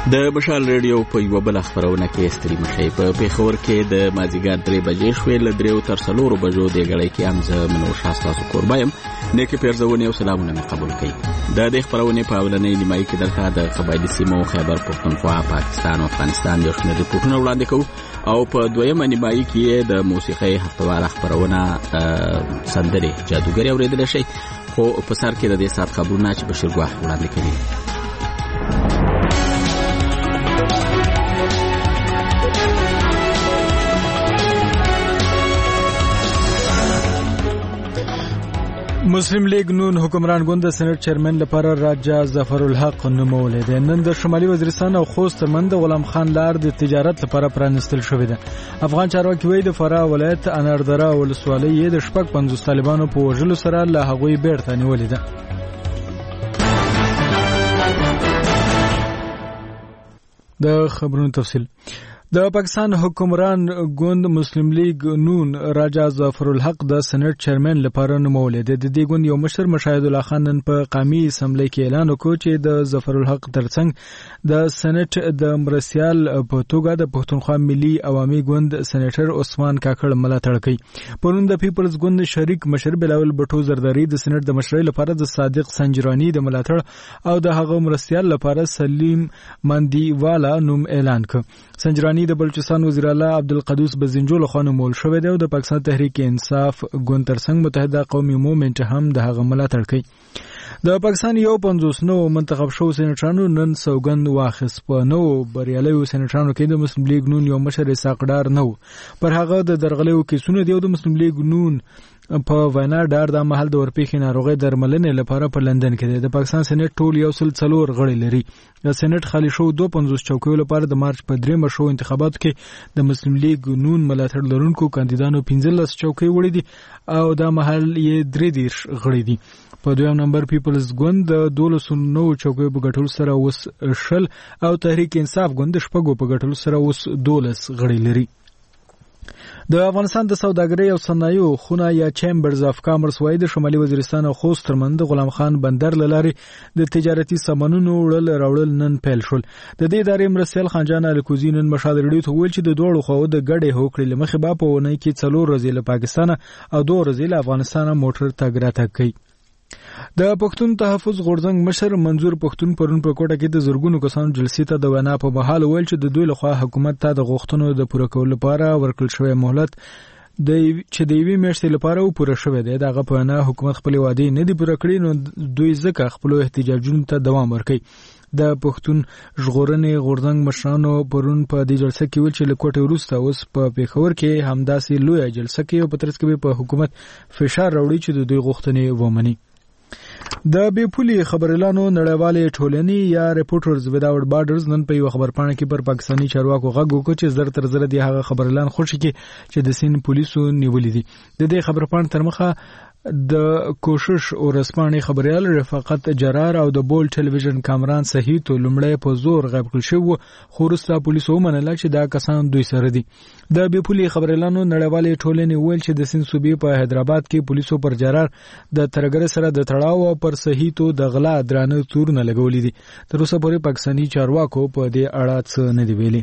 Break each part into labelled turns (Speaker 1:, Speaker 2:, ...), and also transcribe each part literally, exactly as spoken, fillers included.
Speaker 1: د مشال ریډیو په یو بل خبرونه کې استریم شي په پیښور کې د مازیګر درې بجې شوې ل دریو تر څلورو بجو د غړې کې هم زه منو شاستا سو قربایم نیکه پیرزونه او سلامونه مې قبول کړي د دې خبرونه په اولنې نیمایي کې درته د قبایلی سیمو خیبر پختونخوا پاکستان او افغانستان یو شمېر ریپورتونه وړاندې کوو او په دویمه نیمایي کې د موسیقي هفتوار خبرونه سندري جادوګری اوریدل شي خو په سر کې د دې سات خبرونه چې بشیر ګواه وړاندې کړي
Speaker 2: مسلم لیگ نون حکمران ګوند د سېنات چیرمن لپاره راجا ظفر الحق نومولې ده. نن د شمالي وزیرستان او خوست ترمنځ غلام خان لار د تجارت لپاره پرانستل شوې ده. افغان چارواکي وایي د فراه ولایت اناردره ولسوالۍ د شپږ پنځوس طالبانو په وژلو سره له هغوی بیرته نیولې ده. د خبرونو تفصیل د پاکستان حکمران ګوند مسلم لیگ نون راجا ظفر الحق د سېنات چیرمن لپاره نومولې ده. د دې ګوند یو مشر مشاهد الله خان نن په قومي اسمبلی کې اعلان وکړ چې د ظفر الحق ترڅنګ د سېنات د مرستيال په توګه د پښتونخوا ملي عوامي ګوند سېنیټر عثمان کاکړ ملاتړ کوي. پرون د پیپلز ګوند شریک مشر بلاول بټو زرداری د سېنات د مشرۍ لپاره د صادق سنجرانی د ملاتړ او د هغه مرستيال لپاره سلیم مندیوالا نوم اعلان کړ. سنجرانی د بلوچستان وزیر اعلی عبدالقدوس بزنجول خانو مول شوې ده او د پاکستان تحریک انصاف ګوند ترڅنګ متحده قومي موومنټ هم د هغه ملاتړ کوي. د پاکستان یو پنځوس نو منتخب شو سېنټرانو نن سوګند واخیست. په نو بریالیو سېنټرانو کې د مسلم لیگ نون یو مشر ساقدار نو پر هغه د درغلیو کیسونه دی او د مسلم لیگ نون په وینا ډار د محل د ورپېخې ناروغي درملنې لپاره په لندن کې دی. د پاکستان سېنات ټول یو سل څلور غړي لري. د سېنات خالي شو دوه پنځوس چوکیو لپاره د مارچ په درېمه شو انتخاباتو کې د مسلم لیگ نون ملاتړ لرونکو کاندیدانو پنځلس چوکۍ وړي دي او د محل یې درې دېرش غړي دي. په دویم نمبر پیپلز ګوند د دولس نو چوکیو په ګټلو سره اوس شل او تحریک انصاف ګوند د شپږو په ګټلو سره اوس دولس غړي لري. د افغانستان د سوداګرۍ او صنایعو خونه یا چیمبرز اف کامرس وایي د شمالي وزیرستان او خوست ترمنځ غلام خان بندر لارې د تجارتي سامانونو وړل راوړل نن پیل شول. د دې ادارې مرستیال خانجان الکوزی نن مشال ریډیو ته ویل چې د دوړو خو د ګډې هوکړې لمخې به په ونې کې څلور ورځې له پاکستان او دوه ورځې له افغانستان موټر تګ راتګ کوي. د پښتون تحفظ غورځنګ مشر منظور پښتون پرون په کوټه کې د زورګونو کسانو جلسې ته د وینا په بحال ویل چې د دوی لخوا حکومت ته د غوښتنو د پوره کولو لپاره ورکړل شوی مهلت د چې د یوې میاشتې لپاره پوره شوی دی. دغه په وینا حکومت خپل وعده نه دی پوره کړی نو دوی ځکه خپل احتجاجونو ته دوام ورکوي. د پښتون ژغورنې غورځنګ مشرانو پرون په دې جلسه کې ویل چې له کوټې وروسته اوس په پیښور کې همداسې لویه جلسه کې په ترڅ کې په حکومت فشار راوړي چې د دوی غوښتنې ومني. د بیپولي خبرلانو نړیوالې ټولنې یا ریپورټرز وداوټ بارډرز نن په یو خبرپاڼه کې پر پاکستاني چارواکو غږ وکړ چې زر تر زر د هغه خبرلان خوشي کې چې د سین پولیسو نیولې دي. د دې خبرپاڼې تر مخه د کوشش او رسمانې خبريال رفاقت جرار او د بول ټلویزیون کامران صحیح ته لمړی په زور غیب کړل شو خو وروسته پولیسو ومنله چې دا کسان دوی سره دي. د بیپولي خبرلانو نړیوالې ټولنې ویل چې د سین صوبې په حیدرآباد کې پولیسو پر جرار د ترګر سره د تړاو او پر صحیح ته د غلا درانه تورونه لګولې دي. تر اوسه پورې پاکستاني چارواکو په دې اړه څه نه دی ویلي.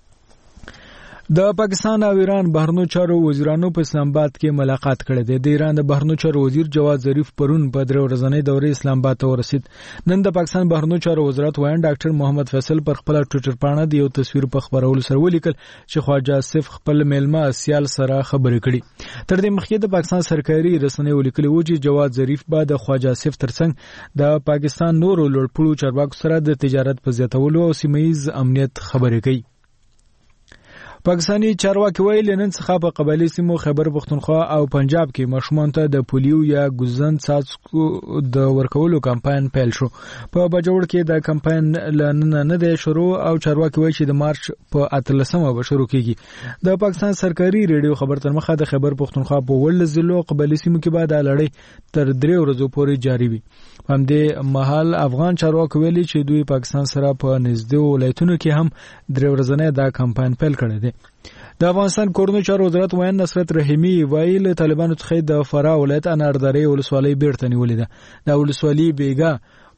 Speaker 2: د پاکستان او ایران بهرنیو چارو وزیرانو په اسلام آباد کې ملاقات کړې ده. د ایران د بهرنیو چارو وزیر جواد ظریف پرون په درې ورځنۍ دورې اسلام آباد ته ورسید. نن د پاکستان بهرنیو چارو وزارت وایي ډاکټر محمد فیصل پر خپل ټوئیټر باندې د یو تصویر په خبرولو سره ولیکل چې خواجه آصف خپل میلمه سیال سره خبرې کړي. تر دې مخکې د پاکستان سرکاري رسنیو ولیکلي و چې جواد ظریف به د خواجه آصف ترڅنګ د پاکستان نورو لوړپوړو چارواکو سره د تجارت په زیاتولو او سیمه‌ییز امنیت خبرې کوي. پاکستاني چارواکي ویل نن څخه په قبایلی سیمو خیبر پختونخوا او پنجاب کې ماشومان ته د پولیو یا ګوزن څاڅکو د ورکولو کمپاین پیل شو. په بجوړ کې د کمپاین لنن نه دی شروع او چارواکي وایي چې د مارچ په اتلسمه به شروع کیږي. د پاکستان سرکاري ریډیو خبر تر مخه د خیبر پختونخوا په ولس ضلعو قبایلی سیمو کې بعد لړۍ تر درې ورځې پورې جاری وي. هم دې محل افغان چارواکي ویلي چې دوی پاکستان سره په نږدې ولایتونو کې هم درې ورځې دا کمپاین پیل کړی دی. د افغانستان کورنیو چارو وزارت وایي نصرت رحیمی وایي له طالبانو څخه د فراه ولایت اناردره ولسوالۍ بیرته نیولې ده. د ولسوالۍ بیګا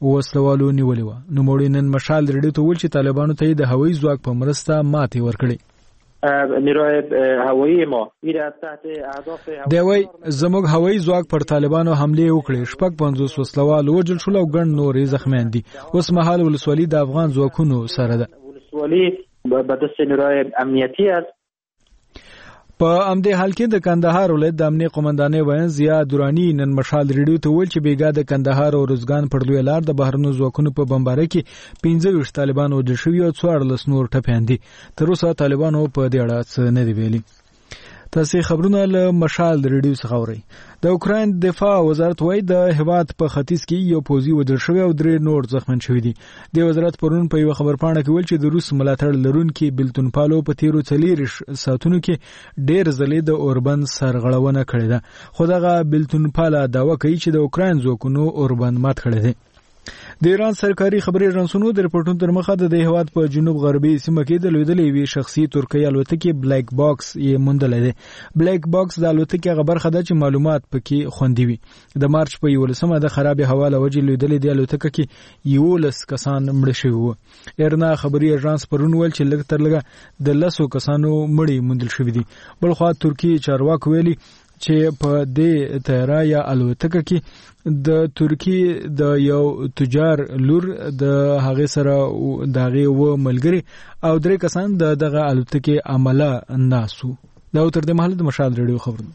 Speaker 2: وسلوالو نیولې و. نو موړي نن مشال ریډیو ته ویل چې طالبانو ته د هوایي ځواک په مرسته ماتې ورکړي.
Speaker 3: نیروی هوایی ما تحت اهداف
Speaker 2: دوی زموږ هوایي ځواک پر طالبانو حمله وکړي. شپږ پنځوس وسلوال وژل شول او ګڼ نور زخمیان دي. اوس مهال ولسوالي د افغان ځواکونو سره ده.
Speaker 3: ولسوالي به دست نیروی امنیتی است.
Speaker 2: په امدې حال کې د کندهار ولایت د امنیت قومندانۍ وین ضیا دورانی نن مشال ریډیو ته ویل چې بیګا د کندهار او روزګان پر لوی لار د بهرنو ځواکونو په بمباره کې پنځه ویشت طالبان وژل شوي او څوارلس نور ټپیان دي. تر اوسه طالبانو په دې اړه څه نه دي ویلي. تاسو خبرونه له مشال ریډیو څخه اورئ. د اوکراین دفاع وزارت وایي د هیواد په ختیځ کې یو پوځي وژل شوی او درې نور زخمیان شوي دي. د وزارت پرون په یو خبرپاڼه کې ویل چې د روس ملاتړ لرونکي بلتون پالو په تیرو څلوېښت ساعتونو کې ډېر ځلې د اوربند سرغړونه کړې ده. خو دغه بلتون پاله دعوا کوي چې د اوکراین ځواکونو اوربند مات کړی دی. د ایران سرکاري خبري اژانسونو د رپورټونو تر مخه د هیواد په جنوب غربي سیمه کې د لویدلې وی شخصي ترکی الوتکې بلیک باکس یې موندلې ده. بلیک باکس د الوتکې هغه برخه ده چې معلومات پکې خوندي وي. د مارچ په یولسمه د خراب هوا له وجې لویدلې د الوتکې کې یولس کسان مړ شوي وو. ایرنا خبري اژانس پرون ویل چې لږ تر لږه د لسو کسانو مړي موندل شوي دي. بل خو ترکی چارواکو ویلي چې په دې طیاره یا الوتکه کې د ترکی د یو تجار لور د هغه سره د هغه و ملګری او درې کسان د دغه الوتکې عمله ناسو. دا تر دې مهال د مشال ریډیو خبرونه.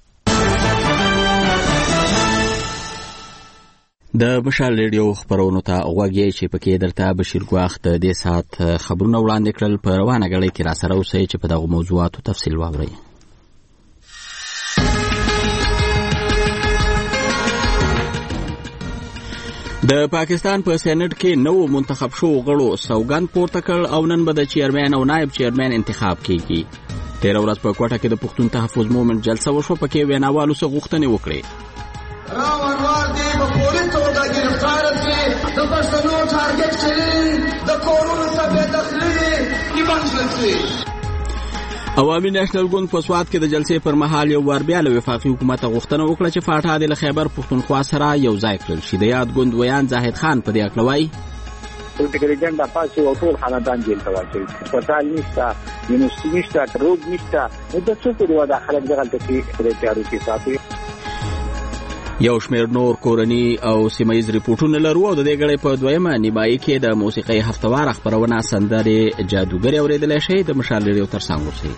Speaker 1: د مشال ریډیو خبرونو ته غوږی چې پکې درته بشیر ګواخ د دې سات خبرونه وړاندې کړل. په روانه غړي کې را سره اوسئ چې په دغه موضوعاتو تفصیل واورئ. د پاکستان په سېنات کې نو منتخب شو غړو سوګند پورته کړ او نن به د چیرمن او نائب چیرمن انتخاب کیږي. تیر ورځ په کوټه کې د پښتون تحفظ مومنت جلسه وشو. پکې ویناوالو څخه غوښتنې وکړې.
Speaker 4: راوړوار دی په پولیس توګه گرفتار شي. د پښتنو ټارګټ کړي د کورونو څخه داخلي ایمان شي.
Speaker 1: عوامي نېشنل ګوند په سوات کې د جلسې پر مهال یو وار بیا له وفاقي حکومت غوښتنه وکړه چې فاټا د خیبر پښتونخوا سره یو ځای کړل شي. د یاد ګوند ویان زاهد خان په دې اړه وایي
Speaker 5: پولیټیکل ایجنډا پاسو او ټول خاندان جیل ته واچوي. هسپتال نشته، یونیورسيټي نشته، روډ نشته. نو د څه په وجه خلک دغلته کې پرېچارو کې ساتي.
Speaker 1: یو شمېر نور کورني او سیمایي ریپورتونه لرو او د دې غړي په دویمه نیمایي کې د موسیقي هفتوار خبرونه سندرې جادوګر اوریدل شي. د مشال ریډیو تر څنګ ورسي.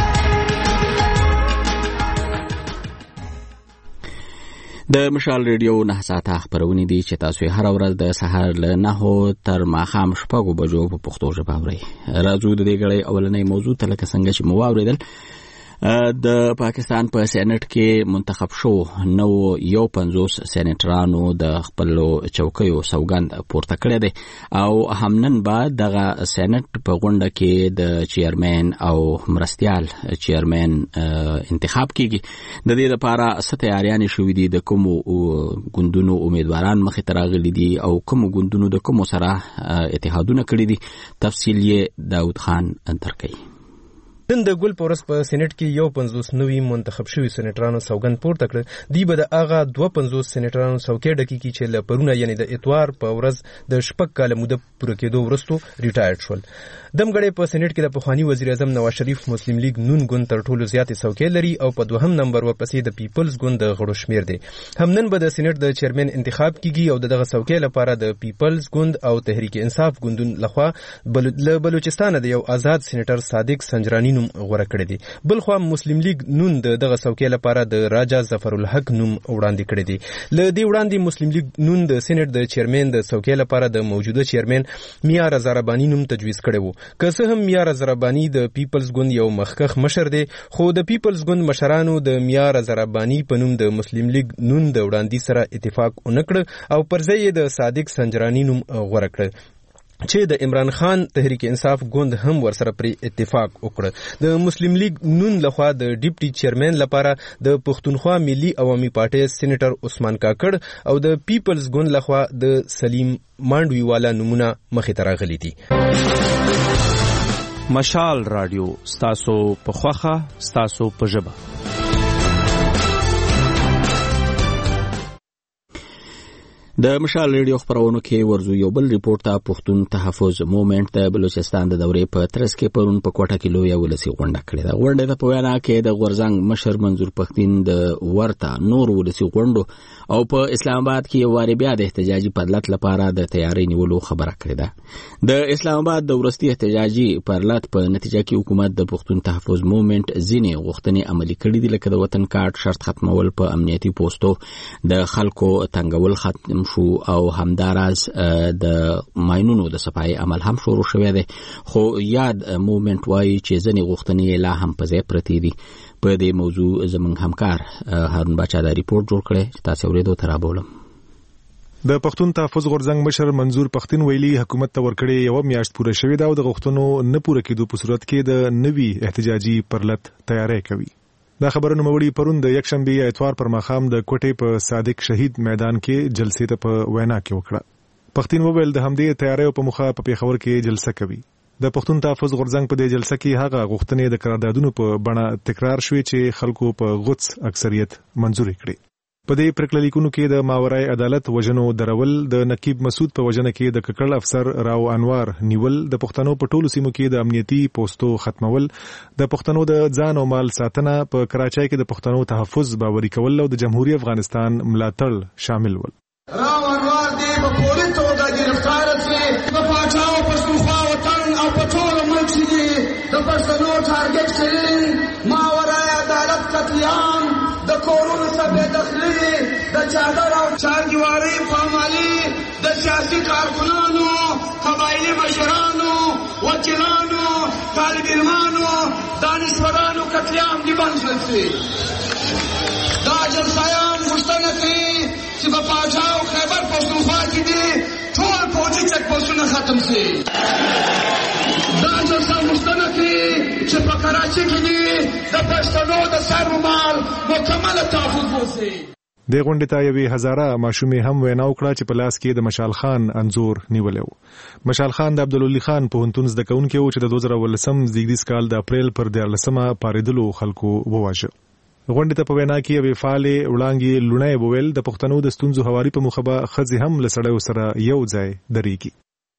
Speaker 1: د مشال ریډیو نه ساعته خبرونه دي چې تاسو هر ورځ د سحر له نهو تر ماښام شپږو بجو په پښتو ژبه اورئ. راځو د دې غړي اولنۍ موضوع ته لکه څنګه چې مو واوریدل. د پاکستان په سېنات کې منتخب شو نو یو پنځوس سېناترانو د خپل چوکیو سوګند پورته کړی دی او همنن بعد دغه سېنات په غونډه کې د چیرمن او مرستيال چیرمن انتخاب کیږي. د دې لپاره ست تیاریان شوې دي. د کوم ګوندونو امیدواران مخې ته راغلي دي او کوم ګوندونو د کوم سره اتحادونه کړی دي. تفصیل یې داود خان درکوي.
Speaker 6: نن د ګل پورس په سېنات کې یو پنځوس نوي منتخب شوي سېناترانو سوګند پورته کړ. دی به د هغه دوه پنځوس سېناترانو څوکۍ ډکې کړي چې له پرونه یعنې د اتوار په ورځ د شپږ کاله موده پوره کېدو وروسته ریټایر شول. دمګړی په سېنات کې د پخواني وزیر اعظم نواز شریف مسلم لیگ نون ګوند تر ټولو زیاتې څوکۍ لري او په دوهم نمبر ورپسې د پیپلز ګوند د غړو شمیر دی. همنن به د سېنات د چیرمن انتخاب کیږي او دغه څوکۍ لپاره د پیپلز ګوند او تحریک انصاف ګوندون لخوا له بلوچستان د یو آزاد سېناتر صادق سنجرانی نوم غوړه کړی دی. بل خو مسلم لیگ نون د دغه څوکۍ لپاره د راجا ظفر الحق نوم وړاندې کړی دی. ل دې وړاندې مسلم لیگ نون د سېنات د چیرمن د څوکۍ لپاره د موجوده چیرمن میا رضا ربانی نوم تجویز کړی وو. که څه هم میا رضا ربانی د پیپلز ګوند یو مخکخ مشر دی خو د پیپلز ګوند مشرانو د میا رضا ربانی په نوم د مسلم لیگ نون د وړاندې سره اتفاق ونکړ او پر ځای د صادق سنجرانی نوم غوړه کړ چې د عمران خان تحریک انصاف ګوند هم ورسره پر اتفاق وکړ. د مسلم لیگ نون لخوا د ډیپټي چیرمن لپاره د پښتونخوا ملي عوامي پارټي سېنیټر عثمان کاکړ او د پیپلز ګوند لخوا د سلیم مانډوي والا نمونه مخې ته راغلي دي.
Speaker 7: مشال رادیو ستاسو په خوخه ستاسو په ژبه.
Speaker 1: د مشال ریډیو خبرونو کې ورزو یو بل ریپورت ته پښتون تحفظ موومېنټ د بلوچستان د دورې په ترڅ کې پرون په کوټه کې لوی ولسی غونډه کړې ده. غونډه د په وینا کې د غورزنګ مشر منظور پښتين د ورته نور ولسی غونډو او په اسلام آباد کې واري بیا د احتجاجي پرلط لپاره د تیاری نیولو خبره کړې ده. د اسلام آباد د ورستي احتجاجي پرلط په نتیجه کې حکومت د پښتون تحفظ موومېنټ ځینې غوښتنې عملي کړې دي، لکه د وطن کارت شرط ختمول، په امنیتي پوسټو د خلکو تنګول ختم شو او همداراز د ماينونو د صفای عمل هم شروع شوی دی. خو یاد موومېنټ وايي چې ځینې غوښتنې لا هم په ځای پرتې دي. په دې موضوع زمونږ همکار هارون باچا دا ریپورت جوړ کړی چې تاسو اورېدو ته رابولم.
Speaker 8: د پښتون تحفظ غورځنګ مشر منظور پښتين ویلي حکومت ته ورکړې یو میاشت پوره شوې ده او د غوښتنو نه پوره کېدو په صورت کې د نوي احتجاجي پرلط تیاری کوي. دا خبرونه موړي پرون د یکشنبه اتوار پر ماخام د کوټې په صادق شهید میدان کې جلسې ته په وینا کې وکړه. پښتين وویل د همدې تیاریو په مخه په پیښور کې جلسه کوي. د پښتون تحفظ غورځنګ په دې جلسه کې هغه غوښتنې د قراردادونو په بڼه تکرار شوې چې خلکو په غوڅ اکثریت منزور کړي. په دې پریکړلیکونو کې د ماورای عدالت وجنو درول، د نقیب مسعود په وجنه کې د ککړ افسر راو انوار نیول، د پښتنو په ټولو سیمو کې د امنیتي پوسټو ختمول، د پښتنو د ځان او مال ساتنه، په کراچۍ کې د پښتنو تحفظ باوري کول او د جمهوریت افغانستان ملاتړ شامل ول.
Speaker 4: راو انوار دې په پوری توګه گرفتار شي، په پاچاو پښتونخوا وطن او په ټول ملک کې د پښتنو ټارګټ کړي. ماورای عدالت قتلیام، د کورونو څخه داخلي، د چادر او چارجواري پامالي، د سیاسي کارکونانو، قبایلی مشرانو، وکیلانو، طالب علمانو، دانشورانو قتلیام دی بند شي. دا جلسیان غوښتنه کوي چې په پاچاو خیبر پښتونخوا کې دي ټول فوجي چک پوسټونه ختم شي. دا جلسه غوښتنه کوي چې په کراچۍ کې دي د پښتنو د سر و مال مکمل تحفظ وشي.
Speaker 8: د غونډې ته یوې هزاره ماشومې هم وینا وکړه چې په لاس کې د مشال خان انځور نیولی و. مشال خان د عبدالولي خان پوهنتون زده کوونکی و چې د دوه زره اوولسم زیږدیز کال د اپریل پر دیارلسمه پارېدلو خلکو وواژه. غونډې ته په وینا کې یوې فعالې وړانګې لوڼۍ وویل د پښتنو د ستونزو هواري په موخه به ښځې هم له سړیو سره یو ځای درېږي.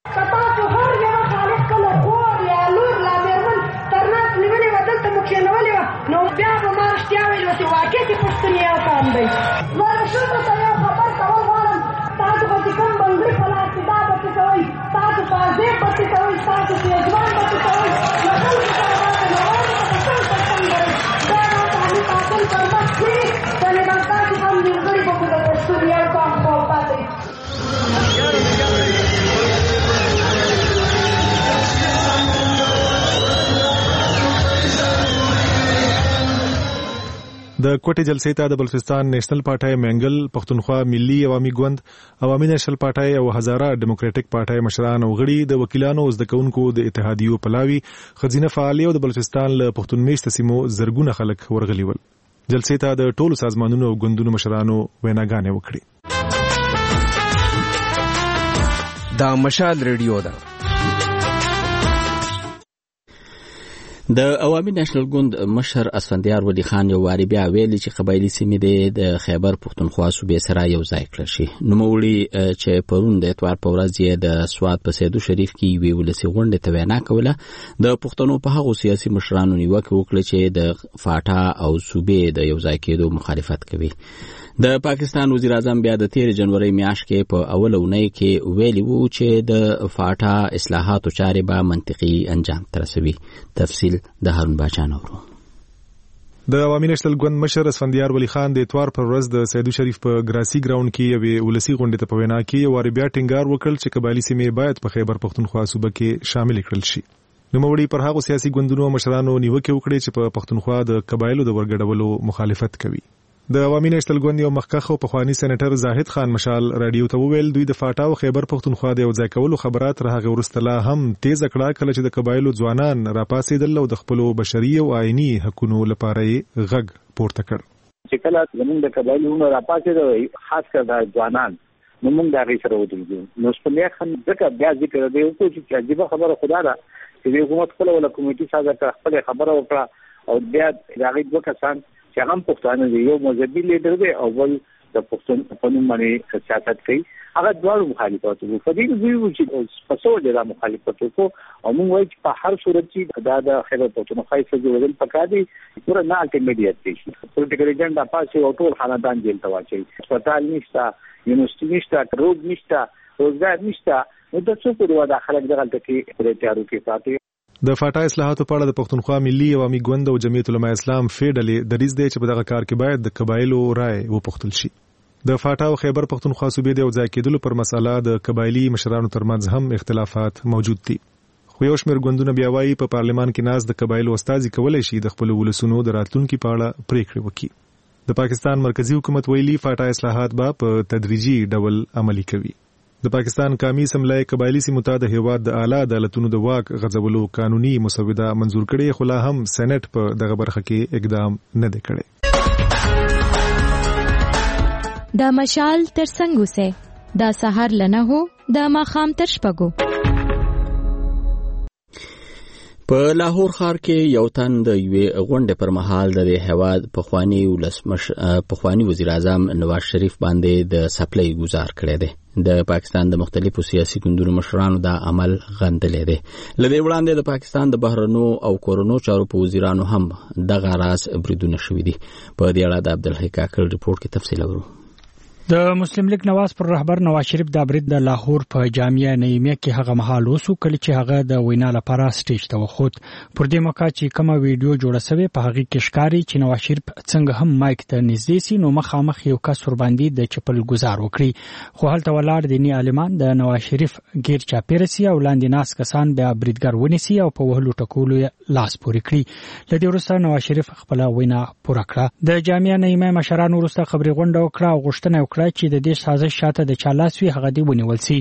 Speaker 9: نو بیا به ما رښتیا ویلو چې واقع کې پښتنې آسان دی. نو ښځو ته یو خبر کول غواړم، تاسو به چې کوم بنګړي په لاس کې دا به څه کوئ، تاسو پازیب به څه کوئ، تاسو تیزوان به څه کوئ، له خلکو سره راته نوانو به څه څنګه کوئ. دا راته علي قاسم پر مخ کړي چې لباس داسې هم نیمګړي به مو د پښتون یو کام خو پاتې.
Speaker 8: د کوټې جلسې ته د بلوچستان نېشنل پارټۍ منګل، پښتونخوا ملي عوامي ګوند، عوامي نېشنل پارټۍ او هزاره ډیموکراټک پارټۍ مشران او غړي، د وکیلانو او زده کوونکو د اتحادیو پلاوي، ښځینه فعالي او د بلوچستان له پښتون میشته سیمو زرګونه خلک ورغلي ول. جلسې ته د ټولو سازمانونو او ګوندونو مشرانو ویناګانې وکړي.
Speaker 6: دا مشال ریډیو ده.
Speaker 1: د عوامي نېشنل ګوند مشر اسفندیار ولی خان یو واری بیا ویلي چې قبایلی سیمې د خیبر پښتونخوا صوبې سره یو ځای کړل شي. نوموړي چې پرون د اتوار په ورځ یې د سوات په سیدو شریف کې یوې ولسي غونډې ته وینا کوله، د پښتنو په هغو سیاسي مشرانو نیوکه وکړه چې د فاټا او صوبې د یو ځای کېدو مخالفت کوي. د پاکستان وزیر اعظم بیا د تیر جنوري میاشت کې په اوله اونۍ کې ویلي وو چې د فاټا اصلاحاتو چارې به منطقي انجام ته رسوي. تفصیل د هارون باچا نورو.
Speaker 8: د عوامي نېشنل ګوند مشر اسفندیار ولی خان د اتوار پر ورځ د سیدو شریف په ګراسي ګراوند کې یوې ولسي غونډې ته په وینا کې یو واری بیا ټینګار وکړ چې قبایلی سیمې باید په خیبر پښتونخوا صوبه کې شامل کړل شي. نوموړي پر هغو سیاسي ګوندونو مشرانو نیوکه وکړه چې په پښتونخوا د قبایلو د ورګډولو مخالفت کوي. د عوامي نېشنل ګوند یو مخکښ او پخوانی سېنیټر زاهد خان مشال رادیو ته وویل دوی د فاټا او خیبر پښتونخوا د یو ځای کولو خبرات تر هغه وروسته لا هم تیز کړه کله چې د قبایلو ځوانان راپاسېدل او د خپلو بشري او آئینی حقوقو لپاره یې غږ پورته کړ.
Speaker 5: چې کله زموږ د قبایلو راپاسېدل خاص کر د ځوانان نو موږ د هغې سره ودرېږو. نو سپنیا خان ځکه بیا ذکر دی وکړو چې عجیبه خبره خدا ده چې حکومت خپله ولا کمیټي سازه کړه، خپله خبره وکړه او بیا د هغې دوه کسان چې هغه پښتانه دي، یو مذهبي لیډر دی او بل د پښتون په نوم باندې سیاست کوي هغه ډول مخالفت وو په دې ویو چې په څو ډول مخالفت وو او موږ وایو چې په هر صورت چې دا د خیبر پښتونخوا څخه جوړول پکار دي پورا نه الټیمیټ دي پولیټیکل ایجنډا پاسه او ټول خاندان جیل ته واچي هسپتال نشته یونیورسيټي نشته روغ نشته روزګار نشته نو د څه په ودا خلک دغه کې پرې تیارو کې ساتي
Speaker 8: د فاټا اصلاحاتو په اړه د پښتونخوا ملي عوامي ګوند او جمعیت علماء اسلام فیډلې د ریز دی چې په دغه کار کې باید د قبایلو رائے وپوښتل شي. د فاټا او خیبر پښتونخوا صوبې د ځای کېدلو پر مسله د قبایلی مشرانو ترمنځ هم اختلافات موجود دي. خو یو شمېر ګوندونه بیا وایي په پارلمان کې ناز د قبایلو استازي کولای شي د خپل ولسونو د راتلونکو په اړه پریکړې وکړي. د پاکستان مرکزی حکومت ویلي فاټا اصلاحات به په تدریجي ډول عملي کوي. د پاکستان قومي اسمبلی قبایلی سیمو ته د هیواد د اعلی عدالتونو د واک غځولو قانوني مسوده منزور کړي خو لا هم سېنات په دغه برخه کې اقدام نه دی کړی.
Speaker 10: د مشال تر څنګ اوسه د سحر لنه هو د ماخام تر شپږو.
Speaker 1: په لاهور ښار کې یو تن د یوې غونډې پر مهال د هیواد پخوانی ولسمش پخوانی وزیر اعظم نواز شریف باندې د سپلای گزار کړی دی. د پاکستان د مختلفو سیاسي ګوندونو مشرانو دا عمل غندلې دی. لدې وړاندې د پاکستان د بهرنو او کورونو چارو په وزیرانو هم دغه راز بریدونه شوي دي. په دې اړه د عبدالحی کاکړ ریپورت کې تفصیل اورو.
Speaker 2: د مسلم لیگ نواز پر رهبر نواز شریف د برید د لاهور په جامعه نعیمیه کې هغه مهال وسو کله چې هغه د وینا لپاره سټیج ته وخوت. پر دې موقع چې کومه ویډیو جوړه شوې په هغه کې ښکاري چې نواز شریف څنګه هم مایک ته نږدې سي نو مخامخ یو کس ور باندې د چپل گزار وکړي خو هلته ولاړ دیني عالمان د نواز شریف غیر چاپیره سي او لاندې ناس کسان بیا بریدګر ونیسي او په وهلو ټکولو لاس پورې کړي. لدې وروسته نواز شریف خپل وینا پوره کړه. د جامعه نعیمیه مشران وروسته خبري غونډه وکړه او غوښتنه وکړه چې د دې سازش شاته د چالاسوي هغه دی ونیول سي.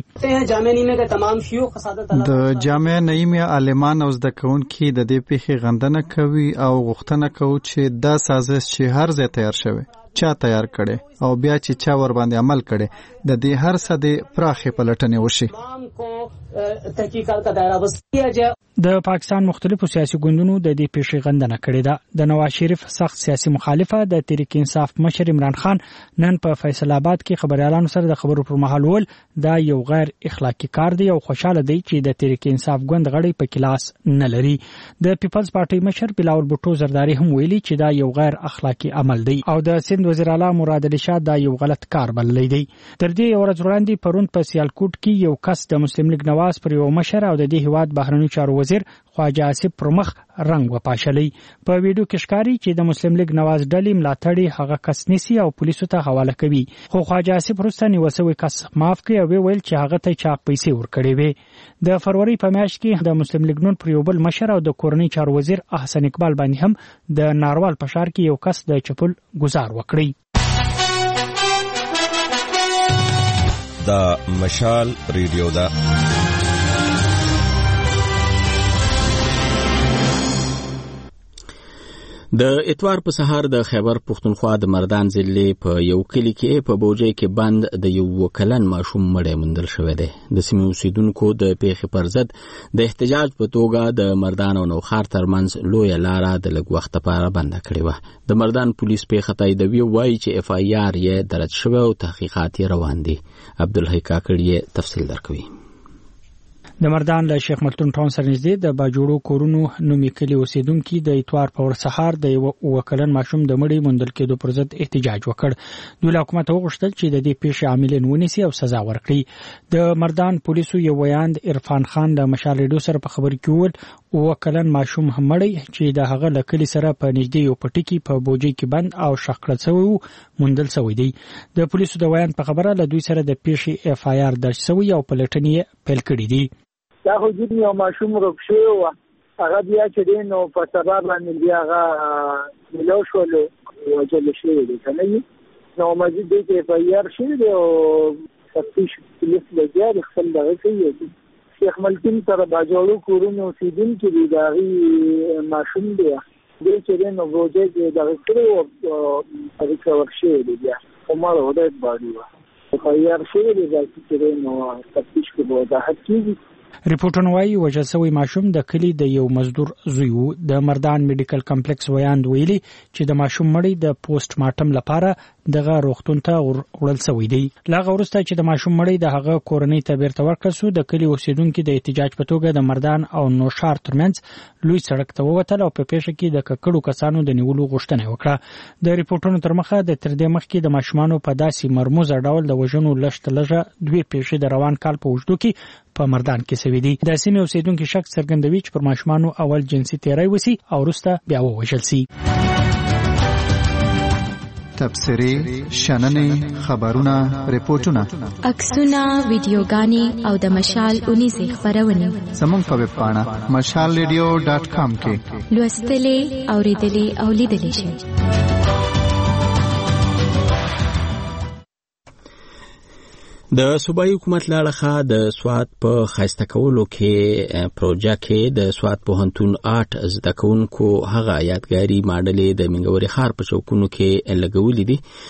Speaker 11: د جامعه نعیمیه عالمان او زده کوونکي د دې پیښې غندنه کوي او غوښتنه کوي چې دا سازش چې هر ځای تیار شوی چا تیار کړي او بیا چې چا ور باندې عمل کړي د دې هر څه د پراخه پلټنې وشي. د پاکستان مختلفو سیاسي ګوندونو د دې پیښې غندنه کړې ده. د نواز شریف سخت سیاسي مخالفه د تحریک انصاف مشر عمران خان نن په فیصل آباد کې خبريالانو سره د خبرو پر مهال ول دا یو غیر اخلاقی کار دی او خوشاله دی چې د تحریک انصاف ګوند غړي په کلاس نه لري. د پیپلز پارټي مشر بلاول بوټو زرداری هم ویلي چې دا یو غیر اخلاقی عمل دی او د سند وزیر اعلی مراد علي شاه دا یو غلط کار بللی دی. تر دې یو ورځ وړاندې پروند په سیالکوټ کې یو کس د مسلم لیگ نواز پر یو مشر او د دې هیواد بهرنی چارو وزیر خواجه آصف پر مخ رنگ وپاشلی. په ویډیو کې ښکاري چې د مسلم لیگ نواز ډلې ملاتړي هغه کس نیسي او پولیسو ته حواله کوي خو خواجه آصف وروسته نیوسوي کس معاف کړي او ویل چې هغه ته چا پیسې ورکړي وي. د فروری په میاشت کې د مسلم لیگ نون پر یو بل مشر او د کورنۍ چارو وزیر احسن اقبال باندې هم د ناروال په ښار کې یو کس د چپل گزار وکړي.
Speaker 12: دا مشال ریډیو دا
Speaker 1: د اتوار په سهار د خیبر پښتونخوا د مردان ضلع په یو کلی کې په بوجي کې بند د یو وکلن ماشوم مړی موندل شوی دی. د سیمې اوسیدونکو د پیښې پر ضد د احتجاج په توګه د مردان او نوخار ترمنځ لویه لاره د لږ وخت لپاره بنده کړې وه. د مردان پولیس پیښه تاییدوي وایي چې اف آی آر یې درج شوی او تحقیقات یې روان دي. عبدالحی کاکړ یې تفصیل درکوي.
Speaker 2: د مردان له شیخ ملتون ټاون سره نږدې د باجوړو کورونو نومي کلی اوسیدونکو د اتوار په ور سهار د یو وکلن ماشوم د مړي موندل کېدو پر ضد احتجاج وکړ. دوی له حکومت وغوښتل چې د دې پیښې عاملین ونیسي او سزا ورکړي. د مردان پولیسو یو ویاند عرفان خان د مشال ریډیو سره په خبر کې وویل وکلن ماشوم هم مړی چې د هغه له کلی سره په نږدې یو پټي کې په بوجي کې بند او شخړه شوی موندل شوی دی. د پولیسو د ویاند په خبره له دوی سره د پیښې اف آی آر درج شوی او پلټنې پیل کړې دي.
Speaker 5: دا خو جدي یو ماشوم روک شوی و هغه بیا چې دی نو په سبب باندې بیا هغه ملو شولو وجل شوی دی کنه نو مزید دی چې په یار شوی دی او تفتیش پولیس لګیا خپل دغه کوي. شیخ ملتون سره باجوړو کورونو اوسیدونکي دی دا غي ماشوم دی دی چې دی نو وجه دی دغه کړو او ریکور شوی دی بیا عمر هدایت باندې په یار شوی دی چې دی نو تفتیش کې وضاحت کیږي.
Speaker 2: ریپورټونه وايي وژل شوی ماشوم د کلی د یو مزدور زوی و. د مردان میډیکل کمپلیکس ویاند ویلي چې د ماشوم مړی د پوسټ مارټم لپاره
Speaker 11: دغه روغتون ته وړل شوی دی. لاغه ورسته چې د ماشوم مړی د هغه کورنۍ ته بیرته ورکړل شو، د کلی اوسیدونکو د احتجاج په توګه د مردان او نوشار ترمنځ لوی سړک ته ووتل او په پیښه کې د ککړو کسانو د نیولو غوښتنه وکړه. د ریپورتونو تر مخه د تر دې مخکې د ماشومانو په داسې مرموزه ډول د وژنو لږ لږه دوی پیښې د روان کال په اوږدو کې په مردان کې شوې دي. د سیمې اوسیدونکو شک څرګندوي چې پر ماشومانو اول جنسي تیری وسی او وروسته بیا ووژل شي.
Speaker 13: تبصرې، شننې، خبرونه، ریپورتونه،
Speaker 10: عکسونه، ویډیوګانې او د مشال اونیزې خپرونې
Speaker 13: زموږ په ویب پاڼه مشال ریډیو ډاټ کام کې
Speaker 10: لوستلې، اوریدلې او لیدلې شئ.
Speaker 1: د صوبایي حکومت لاړخه د سواد په خاسته کولو کې پروژه کې د سواد پوهنتون آرټ زده کوونکو هغه یادګاري ماډلې د منګوري ښار په چوکونو کې لګولې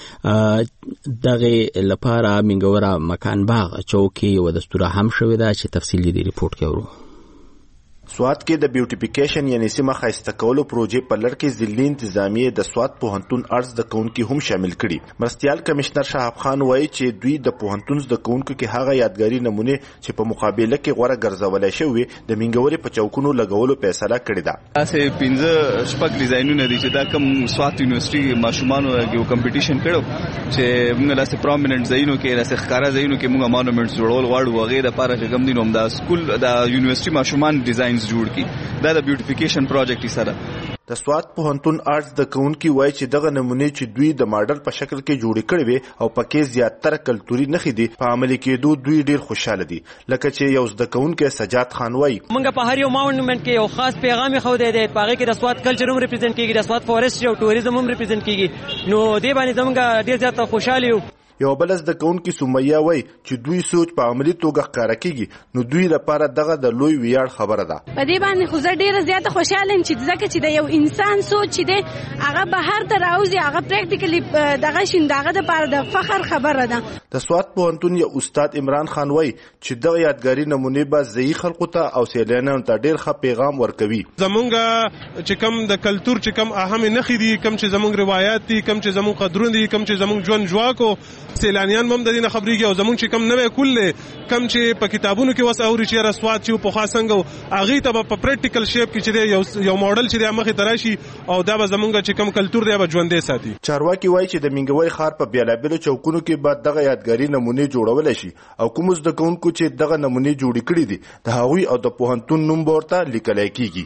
Speaker 1: دي. دغه لپاره منګورا مکان باغ چوکي یو دستور هم شوی دا چې تفصیلي دی ریپورت کوي.
Speaker 14: سواد کې د بیوټیفیکیشن یعنی سیمه خاسته کولو پروژې په لړ کې ضلعي انتظامیه د سواد پوهنتون ارز د کونکو هم شامل کړي. مرستيال کمشنر شهاب خان وایي چې دوی د پوهنتون د کونکو کې هغه یادګاري نمونه چې په مقابله کې غوړه ګرځولای شوی د منګوري په چوکونو لګولو فیصله کړې ده.
Speaker 15: اسه پنځه شپږ ډیزاینونه دي چې دا کوم سواد یونیورسيټي ماشومانو یو کمپټیشن کړو چې موږ لاسه پرومیننت ځایونو کې لاسه ښکارا ځایونو کې موږ مانومنټس جوړول غواړو وغیرہ لپاره چې کوم دینوم دا سکول دا یونیورسيټي ماشومان ډیزاین جوړ کی دا د بیوټیفیکیشن پروجیکټ سره.
Speaker 14: د سواد پوهنتون آرټس د کونکو وایي چې دغه نمونه چې دوی د ماډل په شکل کې جوړ کړي وي او پکې زیاتره کلتوري نښې دي په عملي کېدو دوی ډیر خوشاله دي. لکه چې یو زده کوونکی سجاد خان وایي
Speaker 16: موږ په هر یو مانومنت کې یو خاص پیغام خو دی دی پاره کې د سواد کلچر هم ریپرزینټ کیږي، د سواد فورست او ټوریزم هم ریپرزینټ کیږي. نو دې باندې زموږ ډیر زیات خوشاله یو.
Speaker 14: یو بل زده کوونکی سمیه وای چې دوی سوچ په عملی توګه ښکارا کیږي نو دوی لپاره دغه د لوی ویاړ خبره ده.
Speaker 17: په دې باندې خو زه ډیره زیاته خوشاله یم چې ځکه چې د یو انسان سوچ چې دی هغه بهر ته راوځي، هغه پریکټیکلی دغه شین دغه د لپاره د فخر خبره ده.
Speaker 14: د سواد پوهنتون یو استاد عمران خان وای چې دغه یادګاري نمونه به ځای خلکو ته او سیلانیانو ته ډیر ښه پیغام ورکوي.
Speaker 8: زمونږ چې کم د کلچر چې کم اهم نښې دي، کم چې زمونږ روایت دي، کم چې زمونږ قدرونه دي، کم چې زمونږ ژوند جواکو سیلانیان هم د دې نه خبرېږي او زمونږ چې کم نوې کل کم چې په کتابونو کې وس اوري چې رسوات چې په خاصنګ هغه ته په پریکټیکل شیپ کې چې یو یو ماډل چې د مخې تراشي او دا به زمونږ چې کم کلچر دی به ژوندې ساتي.
Speaker 14: چارواکي وایي چې د منګوري ښار په بیلابیلو چوکونو کې بعد دغه یادګاري نمونه جوړول شي او کوم زده کوونکو چې دغه نمونه جوړ کړي دي د هغوی او د پوهنتون نوم ورته لیکل کېږي.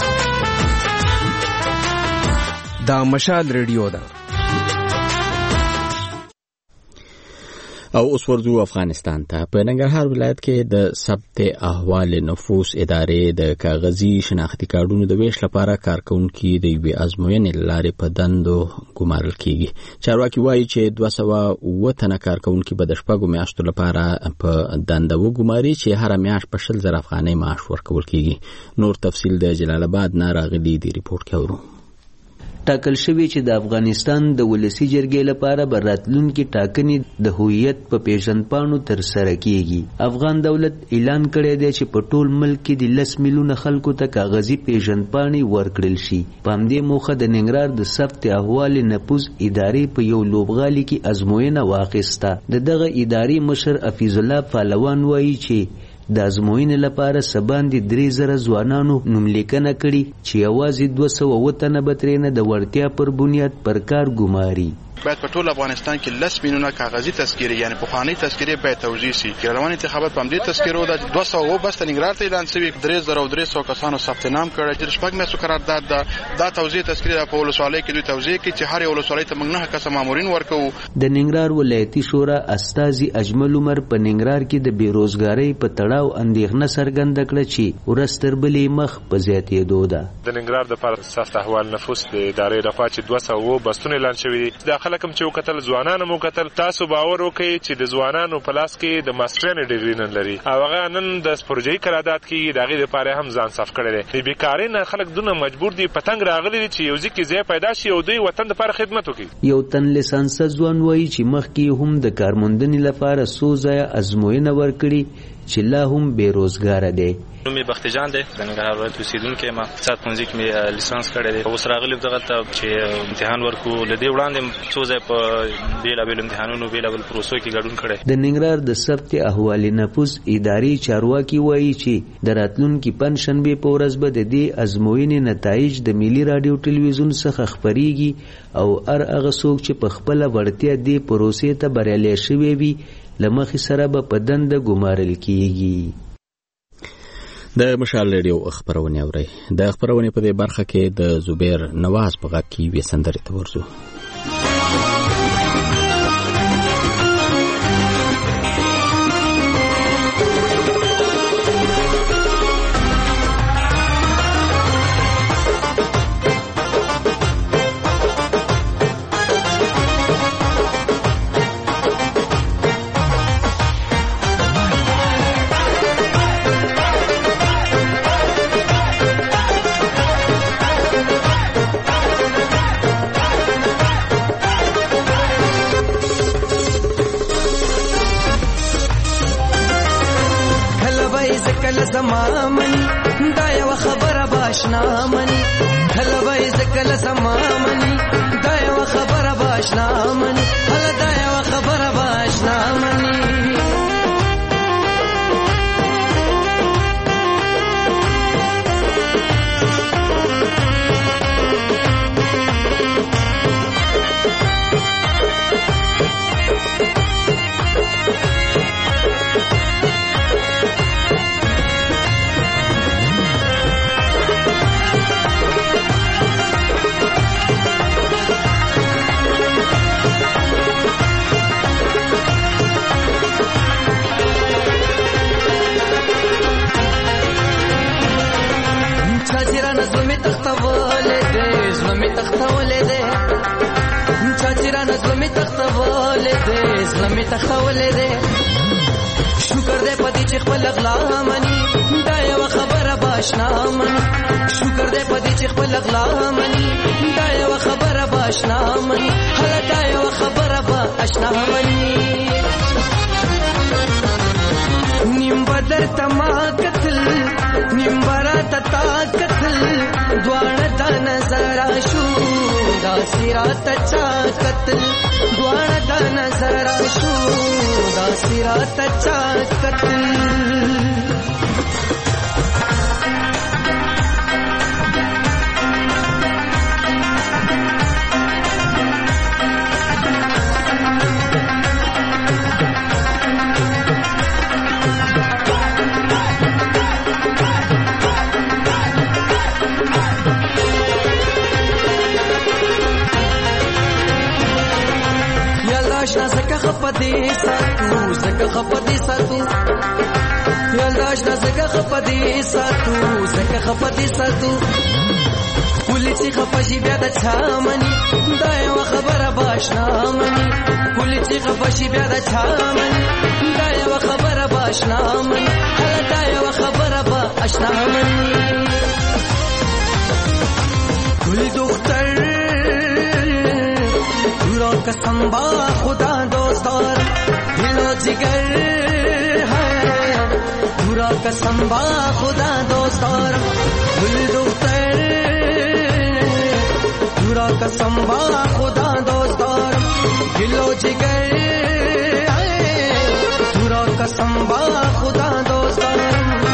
Speaker 6: دا مشال ریډیو ده.
Speaker 1: او اوس ورځو افغانستان ته. په ننګرهار ولایت کې د ثبت احوال نفوس ادارې د کاغذي شناختی کارډونو د ویش لپاره کارکونکو د یوې ازموینې لارې په دندو ګمارل کیږي. چارواکي وایي چې دوه سوه اووه تنه کارکونکو به د شپږو میاشتو لپاره په دنده وګماري چې هر میاشت په شل زره افغانۍ معاش ورکول کیږي. نور تفصیل د جلال آباد نه راغلي دی ریپورت کوي.
Speaker 18: ټاکل شوی چې د افغانستان د ولسی جرګې لپاره به راتلونکي ټاکنې د هویت په پیژندپاڼو ترسره کیږي. افغان دولت اعلان کړی دی چې په ټول ملک کې د لس میلیونه خلکو ته کاغذي پیژندپاڼې ورکړل شي. په همدې موخه د ننګرهار د ثبت احوال نفوس ادارې په یو لوبغالي کې ازموینه واخیسته. د دغه ادارې مشر حفیظ الله پهلوان وایي چې د ازموینې لپاره سباندې درې زره ځوانانو نوملیکنه کړي چې یوازې دوه سوه اووه تنه به ترېنه د وړتیا پر بنیاد پر کار ګماري.
Speaker 19: باید په ټول افغانستان کې لس میلیونه کاغذي تذکرې یعنی پخوانۍ تذکرې باید توزیع شي. روان انتخابات په همدې تذکرو د دوه سوه اووه بس ننګرهار ته اعلان شوي، درې زره او درې سوه کسانو ثبت نام کړی چې شپږ میاشتو قرارداد ده. دا توزیع تذکرې په ولسوالۍ کې دوی توزیع کړي چې هر یو ولسوالۍ ته موږ نه کسه مامورین ورکوو.
Speaker 18: د ننګرهار ولایتي شورا استازي اجمل عمر په ننګرهار کې د بیروزګارۍ په تړاو اندېښنه څرګنده کړه چې ورځ تر بلې مخ په زیاتېدو ده.
Speaker 8: د ننګرهار دپاره ثبت احوال نفوس د ادارې لخوا چې دوه سوه اووه بستونه اعلان شوي دي. دا خلک هم چې وکتل ځوانانو مو کتل، تاسو باور وکړئ چې د ځوانانو په لاس کې د ماسټرۍ ډیګري نن لري او هغه نن د پروژې قرارداد کې د هغې دپاره هم ځان صف کړی دی. د بیکارۍ نه خلک دونه مجبور دي پتنګ راغلي دي چې یو ځای کې ځای پیدا شي او دوی وطن دپاره خدمت وکړي.
Speaker 18: یو تن لیسانسه ځوان وایي چې مخکې هم د کارموندنې لپاره څو ځایه ازموینه ورکړي چې لا هم بیروزګاره دی.
Speaker 20: نوم یې بختجان دی، د ننګرهار ولایت اوسېدونکی یم. اقتصاد پوهنځي کې مې لیسانس کړی دی. اوس راغلی دغه ته چې امتحان ورکو. له دې وړاندې څو ځای په بېلابېلو امتحانونو بېلابېل پروسو کې ګډون کړی.
Speaker 18: د ننګرهار د ثبت احوال نفوس اداري چارواکي وایي چې د راتلونکي پنجشنبې په ورځ به د دې ازموینې نتایج د ملي راډیو ټلویزیون څخه خپریږي او هر هغه څوک چې په خپله وړتیا دې پروسې ته بریالی شوی وي له مخې سره به په دنده ګمارل کیږي.
Speaker 1: د مشال ریډیو خبرونه اوري. د خبرونه په دې برخه کې د زبیر نواز په غږ کې وې سندرې ته ورځو.
Speaker 21: شکر دې پدې چې خپل اغلا مني دا یو خبره باشنا مني. شکر دې پدې چې خپل اغلا مني دا یو خبره باشنا مني. هله دا یو خبره باشنا مني. نیم بدر تما قتل نیم برات تا قتل دوانه تا نظر شو دا سرات چا قتل دوانه تا نظر شو دا سرات چا قتل. یالداشنا زکه خپدی ساتو زکه خپدی ساتو یالداشنا زکه خپدی ساتو زکه خپدی ساتو کلی چې خپشي بیا د چا مني دا یو خبره باشنا مني. کلی چې خپشي بیا د چا مني دا یو خبره باشنا مني. هله دا یو خبره باشنا مني. کلی دختر قسم با خدا دوستار دل و جگر ہے پورا قسم با خدا دوستار دل دختر پورا قسم با خدا دوستار دل و جگر ہے پورا قسم با خدا دوستار.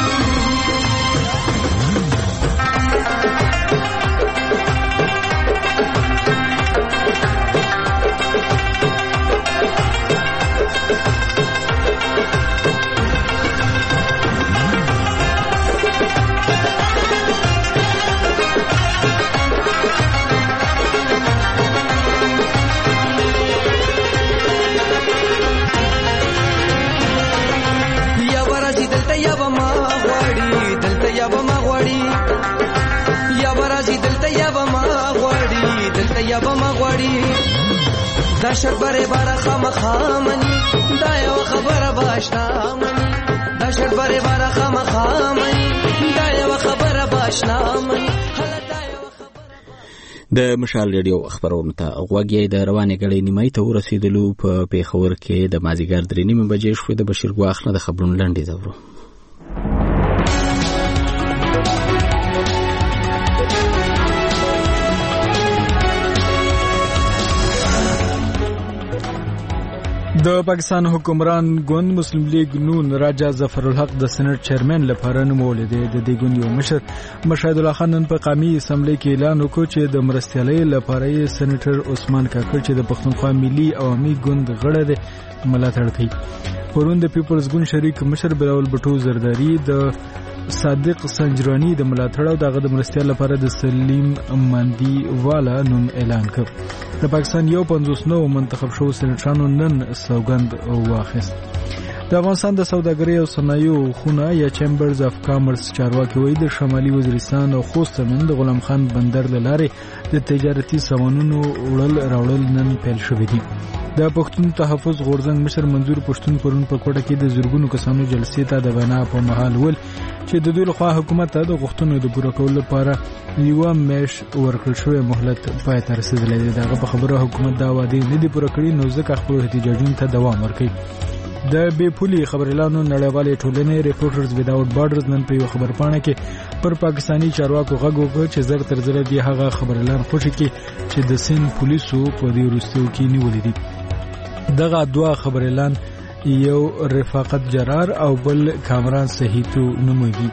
Speaker 21: دشت بره بارا خامخا منی دا یو خبره باشنا منی. دشت بره بارا خامخا منی دا یو خبره باشنا منی.
Speaker 1: د مشال ریډیو خبرونه ته غوږی د روانې غړې نیمای ته ورسېدلو په پیښور کې د مازیګر درې نیمه بجې شوې د بشیر ګواخ نه د خبرونو لنډې زورو.
Speaker 2: د پاکستان حکمران ګوند مسلم لیگ نون راجا ظفر الحق د سېنات چیرمن لپاره نومول دی. د دې ګوند یو مشر مشهد الله خان په قومي اسمبلی کې اعلان وکړ چې د مرستیالۍ لپاره یې سېنیټر عثمان کاکړ چې د پښتونخوا ملي عوامي ګوند غړی دی ملاتړ کوي. پرون د پیپلز ګوند شریک مشر بلاول بټو زرداری د صادق سنجرانی د ملاتړ او دغه د مرستیال لپاره د سلیم ماندی والا نوم اعلان کړ. د پاکستان یو پنځوس نو منتخب شو سېنیټرانو نن سوګند واخیست. د افغانستان د سوداګرۍ او صنایعو خونه یا چیمبرز اف کامرس چارواکي وایي د شمالي وزیرستان او خوست ترمن د غلام خان بندر له لارې د تجارتي سامانونو وړل راوړل نن پیل شوي دي. د پښتون تحفظ غورځنګ مشر منظور پښتون پرون په کوټه کې د زرګونو کسانو جلسې ته د وینا په مهال ول چې د دوی لخوا حکومت ته د غوښتنو د پوره کولو لپاره یوه میاشت ورکړل شوی مهلت پای ته رسېدلی دی. دغه په خبره حکومت دا وعدې نه دي پوره کړي نو ځکه خپلو احتجاجونو ته دوام ورکوي. د بې پولي خبريالانو نړیوالې ټولنې ریپورټرز ویداوټ بارډرز نن په یو خبرپاڼه کې پر پاکستاني چارواکو غږ وکړ چې زر تر زره دي هغه خبريالان خوشي کې چې د سین پولیسو په دې وروستیو کې نیولې دي. دغه دوه خبريالان یو رفاقت جرار او بل کامران صحیتو نومېږي.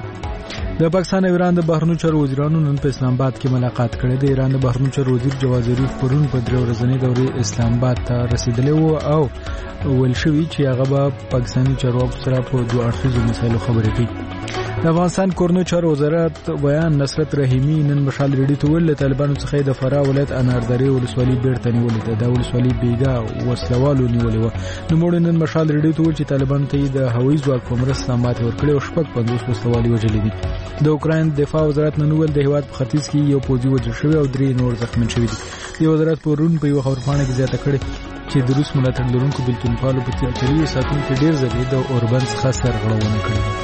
Speaker 2: د پاکستان او ایران د بهرنیو چارو وزیرانو نن په اسلام آباد کې ملاقات کړې ده. ایران د بهرنیو چارو وزیر جواد ظریف پرون په درې ورځې دورې اسلام آباد ته رسیدلی وو او ویل شوی چې هغه به پاکستاني چارواکو سره په دوه اړخیزو مسایلو خبرې کوي. د افغانستان کورنیو چارو وزارت بیان نصرت رحیمی نن مشال ریډیو ته ویل طالبانو څخه د فراه ولایت اناردرې ولسوالۍ بیرته نیولې ده. د ولسوالۍ بیګا وسلوالو نیولې وه. نوموړي نن مشال ریډیو ته ویل چې طالبانو ته د هوایي ځواک په مرسته ماتې ورکړې او شپږ پنځوس وسلوالې وژلې دي. د اوکراین دفاع وزارت نن ویل د هیواد په ختیځ کې یو پوځي وژل شوی او درې نور زخمیان شوي دي. د وزارت پرون په یو خبرپاڼه کې زیاته کړې چې د روس ملاتړ لرونکو بېلتونپالو په تیر تیرو ساعتونو کې ډېر ځلې د اوربند څخه سرغړونه کړې.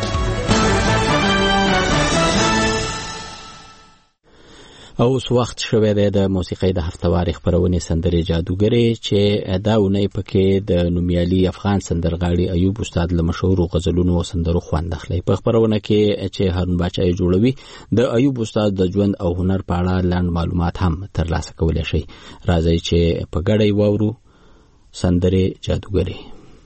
Speaker 1: او اوس وخت شوی دی د موسیقۍ د هفتواري خپرونې سندرې جادوګرې چې دا اونۍ پکې د نومیالي افغان سندرغاړي ایوب استاد له مشهورو غزلونو او سندرو خوند اخلي. په خپرونه کې چې هارون باچا یې جوړوي د ایوب استاد د ژوند او هنر په اړه لاند معلومات هم ترلاسه کولی شي. راځئ چې په ګډه یې واورو سندرې جادوګرې.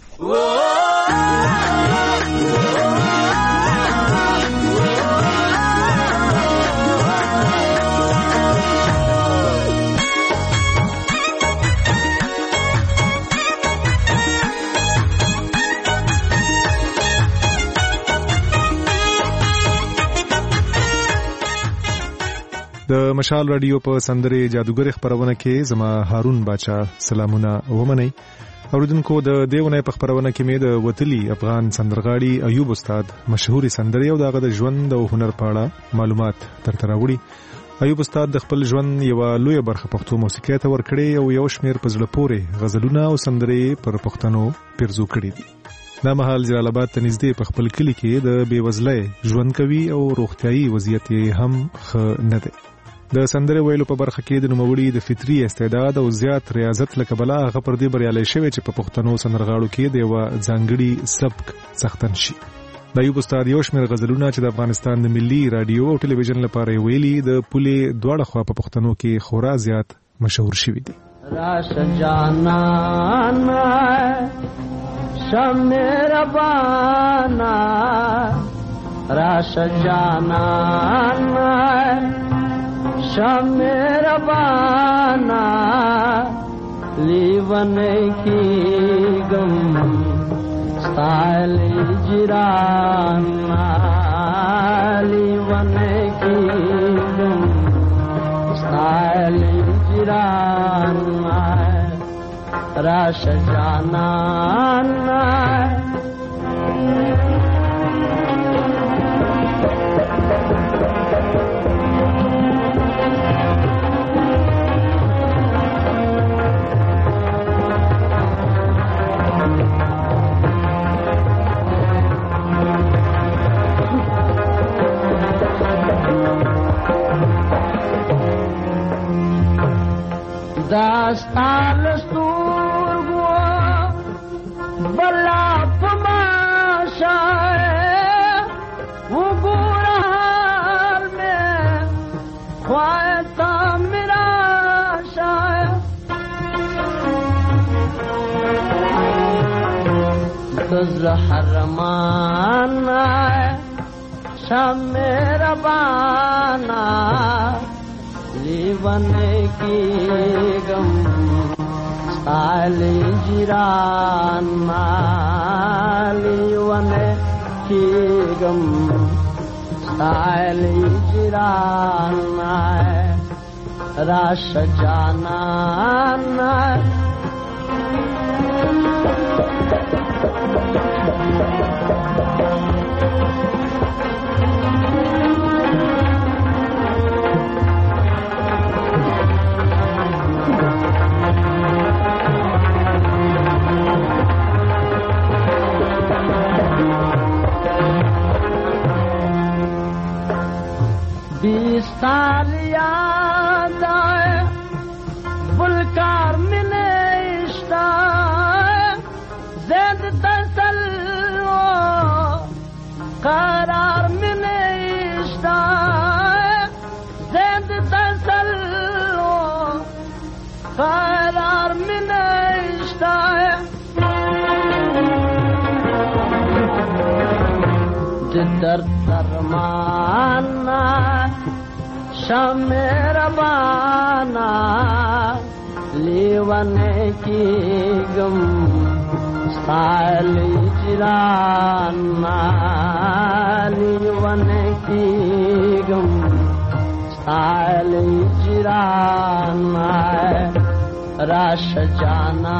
Speaker 8: د مشال رادیو په سندرې جادوګر خبرونه کې زما هارون باچا سلامونه ومنئ. اوریدونکو د دیونه په خبرونه کې مې د وتلی افغان سندرغاړي ایوب استاد مشهوري سندرې او دغه د ژوند او هنر په اړه معلومات ترته راوړي. ایوب استاد د خپل ژوند یو لوی برخه پښتو موسیقۍ ته ورکړې او یو شمیر په زړه پورې غزلونه او سندرې پر پښتنو پیرزو کړې دي. دا مهال جلال آباد ته نږدې په خپل کلی کې د بېوزلۍ ژوند کوي او روغتیايي وضعیت هم ښه نه دی. د سندره ویلو په برخه کې د نوموړي د فطري استعداد او زیات ریاضت له کبله هغه پر دې بریالی شوی چې په پښتنو سندرغاړو کې د یوه ځانګړي سبک څښتن شي. د ایوب استاد یو شمېر غزلونه چې د افغانستان د ملي راډیو او ټلویزیون لپاره یې ویلي د پولې دواړه خوا په پښتنو کې خورا زیات مشهور شوي دي.
Speaker 21: راش جانانا شمیر بانا راش جانانا شمیر بانا لیون کی گم ستائل جرانا لیون کی گم ستائل جرانا راش جانانا
Speaker 9: لستورګو بلا پماشا وګورار مې خوایتا میرا شای تزل حرمان شام میرا بانا لیوانے کی گم سالی جیران لیوانے کی گم سالی جیران راش جانا बीस साल याद आए बुलकार मिले इश्ता ज़ेद तसल करार मिले इश्ता ज़ेद तसल करार मिले इश्ता दर दरमाना शमेर बाना लीवाने की गम साली जिराना लीवाने की गम साली जिराना राश जाना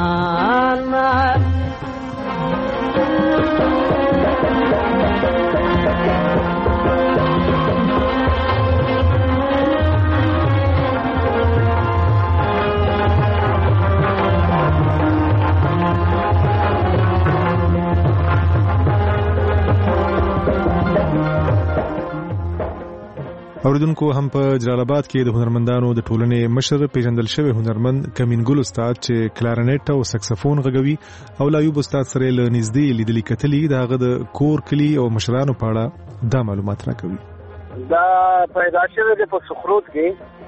Speaker 8: اوریدونکو هم په جلال آباد کې د هنرمندانو د ټولنې مشر پیژندل شوی هنرمند کمینګل استاد چې کلارنیټ او سکسفون غږوي او لایوب استاد سره له نږدې لیدلې کتلې دغه د کور کلی او مشرانو په اړه دا معلومات راکوي.
Speaker 5: دا پیدا شوی د په سخروت کې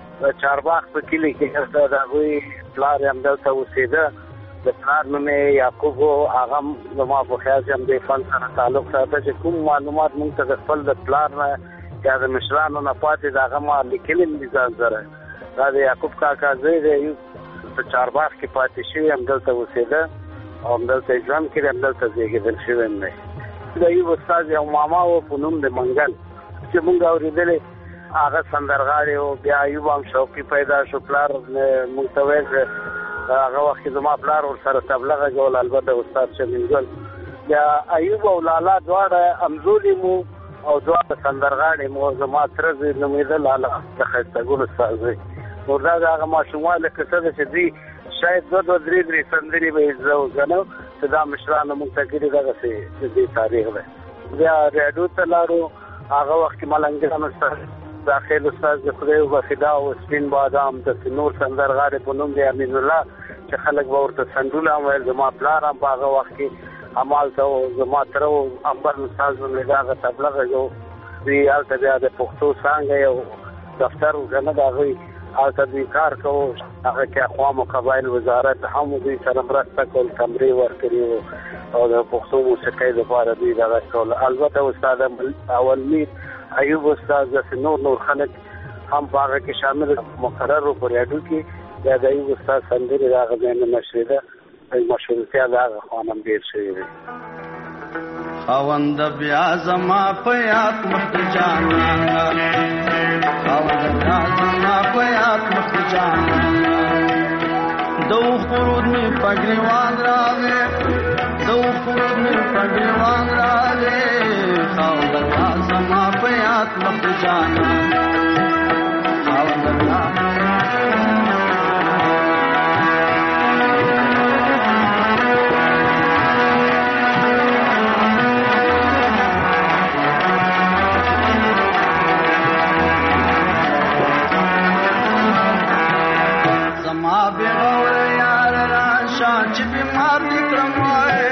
Speaker 5: چارباغ په کلی کې د هغوی پلار هم دلته اوسېده. د پلار نوم یې یعقوب و. هغه زما په خیال چې هم د فن سره تعلق ساته چې کوم معلومات موږ ته د خپل د پلار نه یا د مشرانو نه پاتې د هغه ما لیکلي دي ځان سره. دا د یعقوب کاکا زوی دی په چارباغ کې پاتې شوی همدلته اوسېده او همدلته ژوند کړی همدلته زېږېدل شوی هم دی. د ایوب استاد یو ماما و په نوم د منګل چې موږ اورېدلې هغه سندرغاړی و. بیا ایوب هم شوقي پیدا شو. پلار موږ ته ویل هغه وخت کې زما پلار ورسره طبله غږول البته استاد شمینګل. بیا ایوب او لالا دواړه همزولي مو او دواړه سندرغاړي مو. زما تره زوی نومېده لالا د ښایسته ګل استاد زوی. نو دا د هغه ماشومان له کیسه ده چې دوی شاید دوه دوه درې درې سندرې به یې زه وګڼو چې دا مشرانو موږ ته کړي دغسې د دې تاریخ دی. بیا ریډیو ته لاړو. هغه وخت کې ملنګران استاد داخل استاد د خدای وبخښي دا او سپین بادام د نور سندرغاړي په نوم دی امین الله چې خلک به ورته سندونه هم ویل. زما پلار هم په هغه وخت کې همالته و. زما تره و امبر استاد نومېده هغه طبله غږو. دوی هلته بیا د پښتو څانګه یو دفتر و که نه د هغوی هلته دوی کار کوو. هغه کې اقوام و قبایل وزارت هم دوی سره مرسته کول کمرې ورکړي وو او د پښتو موسیقۍ لپاره دوی دغه کول. البته استاد اول میر ایوب استاد داسې نور نور خلک هم په هغه کې شامل مقرر و په ریاډیو کې. بیا د ایوب استاد سندرې د هغه ځای نه نشرېده. مشهورتیا د هغه خوان هم ډېر شوی دی.
Speaker 4: خاوند بیا زما په یاد مخکې جانانه خاوند بیا زما په یاد مخکې جانانه د خورود مې پګریوان راغې د خورود مې پګریوان راغې خاوند بیا زما په یاد مخکې جانانه خاوند بیا چې بیمار نکړم وای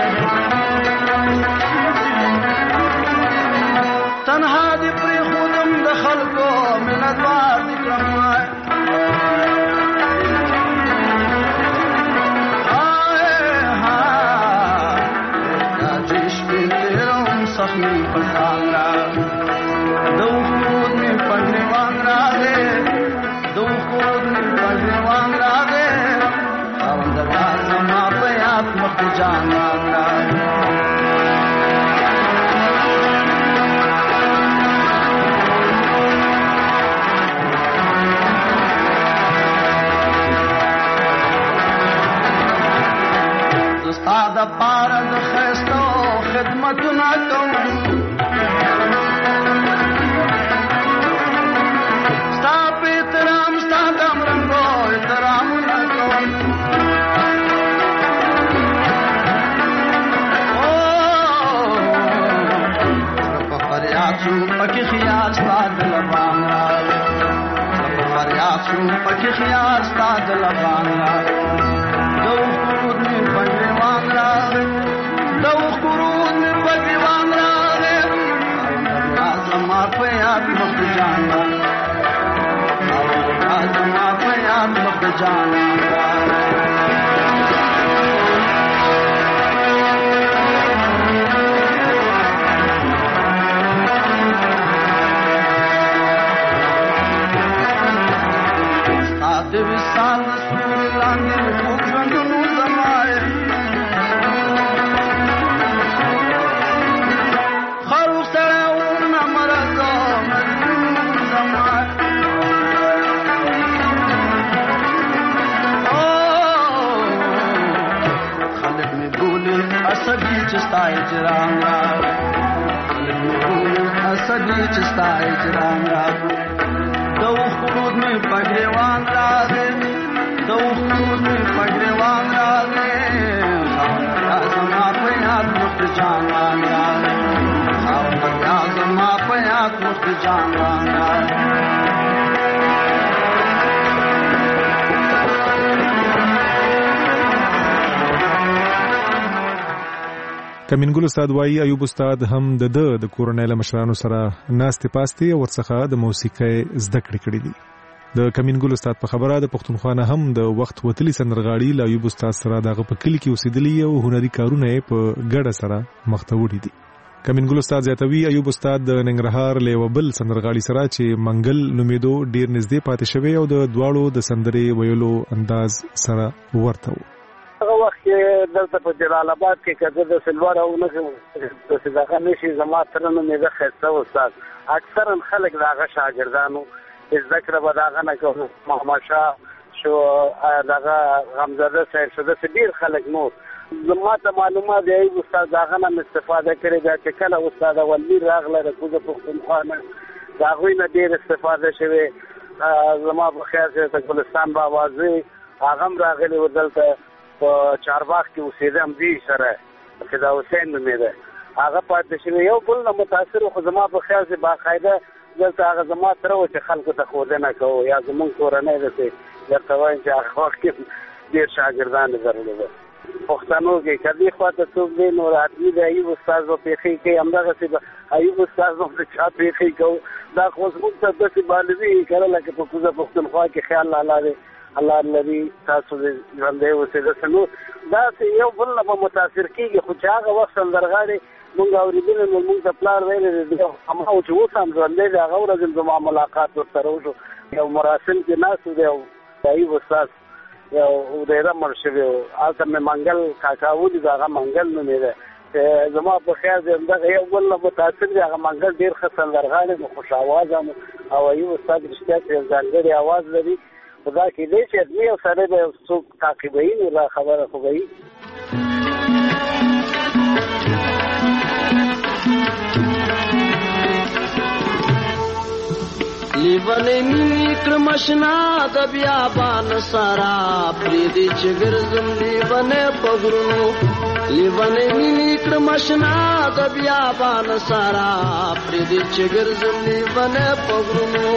Speaker 4: تنها دې پرې خودم د خلکو منتوار نکړم وای سخمی پتانگا دو خود میں پڑھنے وانگا دے دو خود میں پڑھنے وانگا دے اوندگا زما پیات مخ جانگا دستاد پارد خستو خدمت نہ کوم ستا په احترام ستا د امرنګو احترام نہ کوم او په فریاد شو پکې خیال ستا د لبان راغی په فریاد شو پکې خیال ستا د لبان راغی دو خود می پنځوان راغی دو خود می پنځوان راغی زما په یاد مخ جانا زما په یاد مخ جانا ساده وسال سور لاندې خوږندونو زمای خروق سره ونه مرګو مجنون زمای او خلک می بوله اسدی چستا اجرام را خلک می بوله اسدی چستا اجرام را دو خود می پګریوان راغې دو خود می پګریوان راغې زما په یاد مخ جانان راغې زما په یاد مخ جانان راغې
Speaker 8: کمینګل استاد وایي ایوب استاد هم د د کورنۍ له مشرانو سره ناستې پاستې او ورڅخه د موسیقۍ زده کړې کړې دي د کمینګل استاد په خبره د پښتونخوا نه هم د وخت وتلی سندرغاړي له ایوب استاد سره دغه په کلی کې اوسېدلي او هنري کارونه په ګډه سره مخته وړي دي کمینګل استاد زیاتوي ایوب استاد د ننګرهار له وبل سندرغاړي سره چې منګل نومیدو ډیر نږدې پاتې شوی او د دواړو د سندرې ویلو انداز سره ورته و
Speaker 5: هغه وخت کې دلته په جلال آباد کې کده د سلوار او نه د صداقه نشي زما ترنه مې د خسته استاد اکثرا خلک داغه شاګردانو ذکر به داغه نه کوي محمد شاه شو داغه غمزاده صاحب شو د ډیر خلک نو زما ته معلومه دی استاد داغه نه استفاده کړي دا چې کله استاد ولي راغله د کوزه پښتونخوا نه داغوی نه ډیر استفاده شوی زما په خیال کې د ګلستان بابا زی هغه راغلی ودلته په چارباغ کې اوسېدم دي سره فدا حسین مې ده هغه پاتې شوی یو بل نه متاثر خو زما په خیال کې باقاعده دلته هغه زما تر و چې خلکو ته خودنه کوو یا زمونږ کورنۍ ده چې درته وایم چې هغه وخت کې ډېر شاګردان درلودل پښتنو کې کدي خواته څوک دی نو راتلي د ایوب استاد په پیښې کې همدغسې به ایوب استاد په چا پیښې کوو دا خو زموږ ته داسې بالوي کړه لکه په کوزه پښتونخوا کې خیال الله دی الله لري تاسو دې ژوندې اوسئ نو دا یو بل نه متاثر کېږي خو چې هغه وخت سندرغاړي مونږ اورېدلي نو مونږ ته پلار ویلی دی هماغه چې اوس هم ژوندی دی هغه ورځ زما ملاقات ورسره وشو یو مراسم کې ناست دی او ایوب استاد یو ډېره مړ شوی و هلته مې منګل کاکا ولید هغه منګل نومېده زما په خیال دی همدغه یو بل نه متاثر دی هغه منګل ډېر ښه سندرغاړی نو خوش اواز هم او ایوب استاد رښتیا چې یو ځانګړی اواز لري خدا کېدی چې ادمي یو سړی به یو څوک تعقیبوي نو دا خبره خو به وي
Speaker 21: لیوانې مینې کړم اشنا د بیابان سارا پرېږدي چې ګرځم لیوانې په غرونو لیوانې مینې کړم اشنا د بیابان سارا پرېږدي چې ګرځم لیوانې په غرونو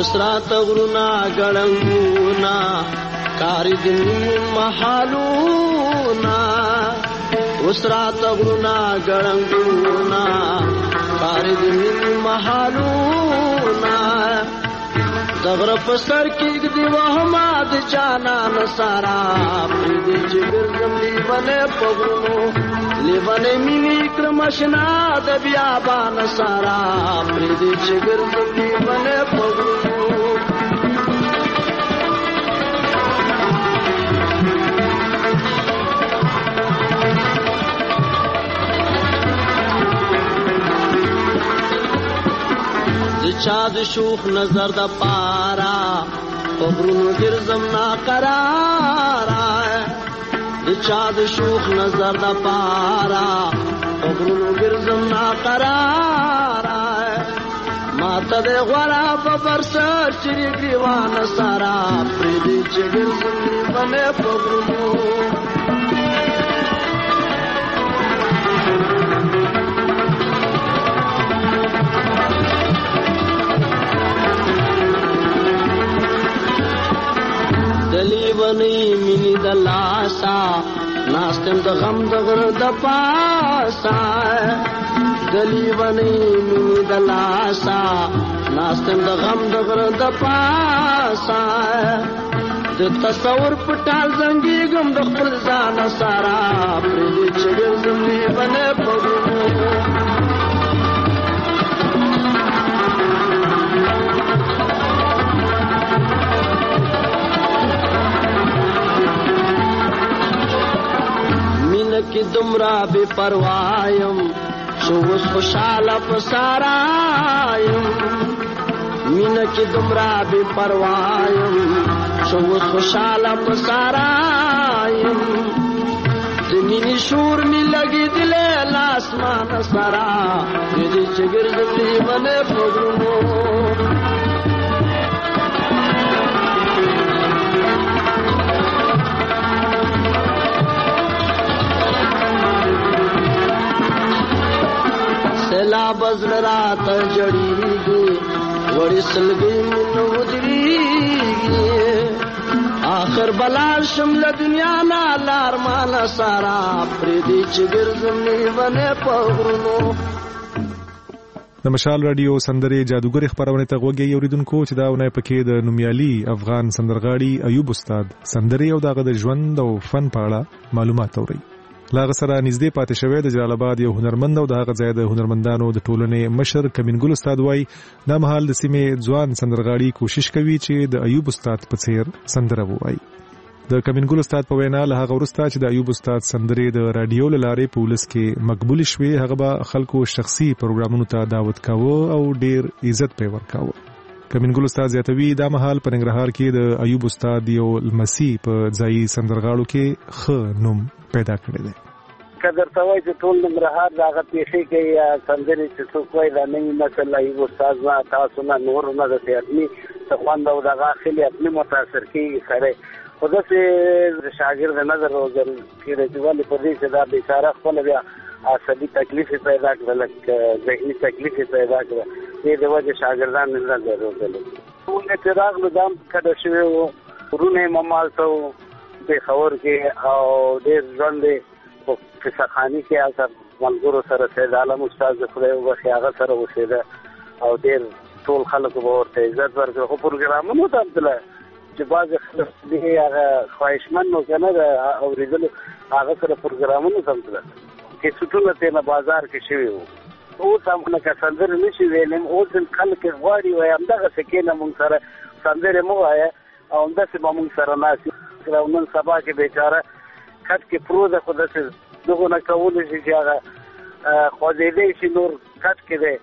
Speaker 3: وسرات غرونا ګړنګونا کاری دین محالونا وسرات غرونا ګړنګونا کاری دین محالونا دغر پسر کې دی وهما د جانا نصارا دې چې ګرځم لیونه پغرو لیونه مینی کرمشنا د بیا با نصارا دې چې ګرځم لیونه پغرو چاد شوخ نظر د پارا خبرونو ګرځم نا قرارا د چاد شوخ نظر د پارا خبرونو ګرځم نا قرارا ماته د غورا په برسر چې ګریوان سارا پرې دې چې ګرځم باندې خبرونو دلی ونی منی د لاسا ناستم د غم د غر د پاسا دلی ونی منی د لاسا ناستم د غم د غر د پاسا د تصور پټال زنګي غم د خپل ځان سارا پر دې چې زمي بنه پغو کی دمرا بے پروایم شوس خوشاله پسارایم مینا کی دمرا بے پروایم شوس خوشاله پسارایم دنی شور می لگی دل لاسمان سرا دې چګر دې باندې پغرو سلا بزل رات جڑیږي وړي سلګي منو ودريږي آخر بلا شمل دنیا نا لار مان سارا پر دې چګر زمي ونه پغرونو
Speaker 8: د مشال رادیو سندري جادوګر خبرونه ته وګورئ اوریدونکو چې دا ونه پکې د نومیالي افغان سندرغاړي ایوب استاد سندري او دغه د ژوند او فن په اړه معلومات اوري لاغه سره نږدې پاتې شوی د جلال آباد یو هنرمند او دغه ځای د هنرمندانو د ټولنې مشر کمینګل استاد وای د محل د سیمې ځوان سندرغاړي کوشش کوي چې د ایوب استاد په څیر سندره وایي د کمینګل استاد په وینا له هغه ورسته چې د ایوب استاد سندرې د رادیو لارې په ولس کې مقبول شوي هغه به خلکو شخصي پروګرامونو ته دعوت کاوه او ډیر عزت په ورکاوه کمینګل استاد زیاتوي د محل په ننګرهار کې د ایوب استاد یو لمسی په ځای سندرغاړو کې خ نوم پیدا کړی دی
Speaker 22: قدر توای چې ټول نمرهار داغه پیښې کې یا سندري چې څوک وای دا نه مثلا ایوب استاد نه تاسو نه نور نه د خپلې څخوند او دغه خپلې خپل متاثر کیږي سره خود سے شاګرد نظر وګر کې رجوالي په دې چې دا بیچاره خپل بیا عصبي تکلیف پیدا کړل ذهني تکلیف پیدا کړل دې د وجه شاګردان نه درلودل موږ چې راغلو دام کډه شوی وو ورونه ممال ته به خبر کې او دې ژوند په فسخانی کې اثر ملګرو سره سید عالم استاد خدای او بخیاغه سره وسیده او ډېر ټول خلکو به ورته عزت ورکړي خو پروګرامونو ته تل چې باز خلک دې هغه خواهشمن نو کنه اوریدل هغه سره پروګرامونو ته تل کې څټونه ته نه بازار کې شوی وو او څنګه که سندر نشي ویلم او ځل خلک غواړي وای همدغه سکینه مونږ سره سندره مو وای او همدغه مونږ سره ناسي نن سبا کې بیچاره کټ کې پروزه خو داسې دغه نه کول شي چې هغه خو دې شي نور کټ کې دی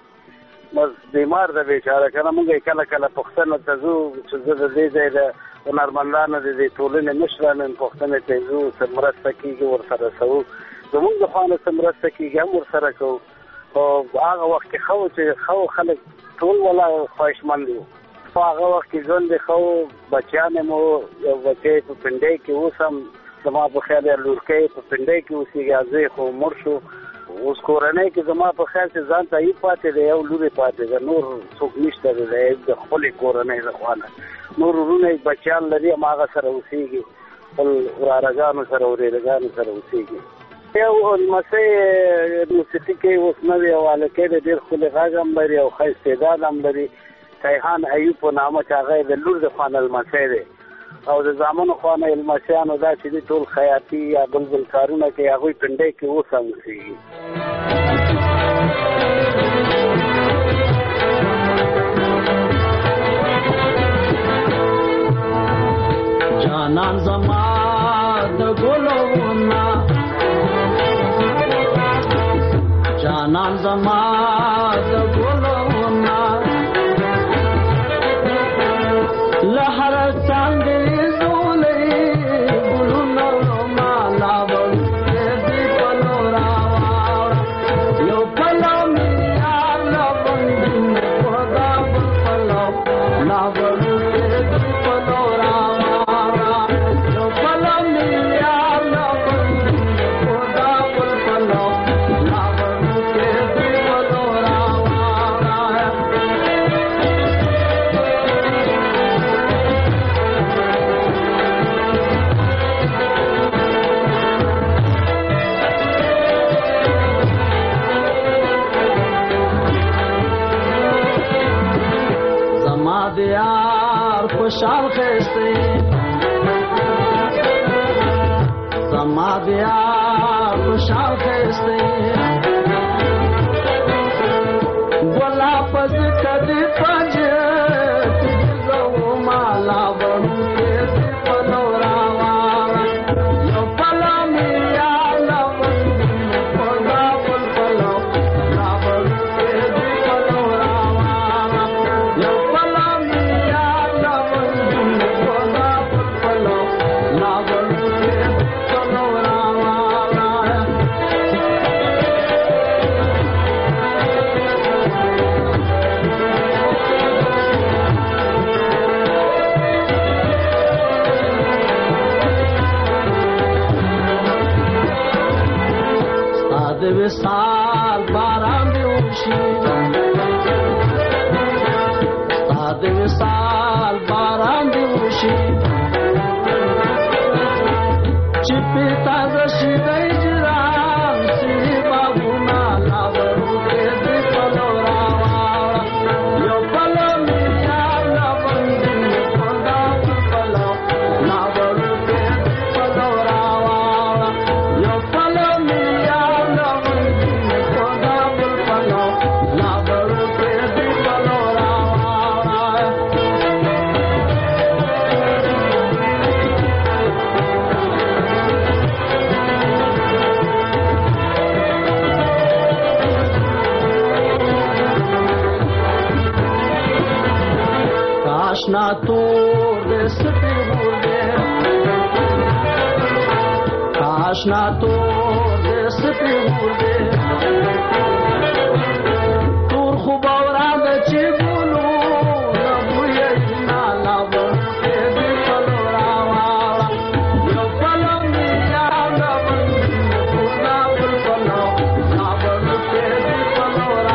Speaker 22: مز بیمار ده بیچاره کنه مونږ کله کله پښتنه ته زو چې د دې ځای د هنرمندانو د دې ټولنې مشرانو پښتنه ته زو سمرسته کیږي ور سره سو زمونږ د خانه سمرسته کیږي هم ور سره کو او هغه وخت خو چې خو خلک ټول ولا خواهشمند دي هغه وخت ځون د خو بچیان مو یو بچی په پندې کې اوسم زما په خیال لورکې په پندې کې اوسېږي ازې خو مرشو اوس کورنۍ کې زما په خیال چې ځان ته یې پاتې دی یو لورې پاتې ده نور څوک نشته دی د خپلې کورنۍ د خوا نه نور وروڼه یې بچیان لري هماغه سره اوسېږي خپل ورارهګانو سره ورېرهګانو سره اوسېږي یو لمسی موسیقي کوي اوس نوی او هلکی دی ډېر ښکلی غږ هم لري او ښه استعداد هم لري کیهان ایوب په نامه چې هغه د لور د خوا نه لمسی دی او د زامنو خوا نه لمسیانو دا چې دي ټول خیاطي یا بل بل کارونه کوي هغوی پنډۍ کې اوس هم اوسېږي
Speaker 3: جانان زما د ګلونه جانان زما د ګلونه لهر څنګه زولې ګلونه ما لا ولې دې پلورا یو پلو میا لا باندې خدا پلو لا ولې دې پلورا یو پلو میا لا باندې خدا پلو لا ولې دې پلورا دیار خوشحال خسته زما دیار خوشحال خسته ګلا پز کدی پنج زو مالا ورو کې پلورا یو پلا میا لا پلا پل پلو لا ورو کې پلورا یو پلا د وصال باران دی وشي د وصال باران دی وشي چې پتا ز شي د اجرام سی باغونه لا ورو کې دی پلورا یو پلو میا لا باندې خدا پلو لا ورو کې دی پلورا یو پلو میا لا باندې خدا پلو لا ورو کې دی پلورا کاشنا تور دې سپي ور دې کاشنا تور دې سپي ور دې تور خو باورا د چې ګلو نو یې نه لا ورته دې پلورا یو پلم یا لا باندې خدا بل پلو لا ورته دې پلورا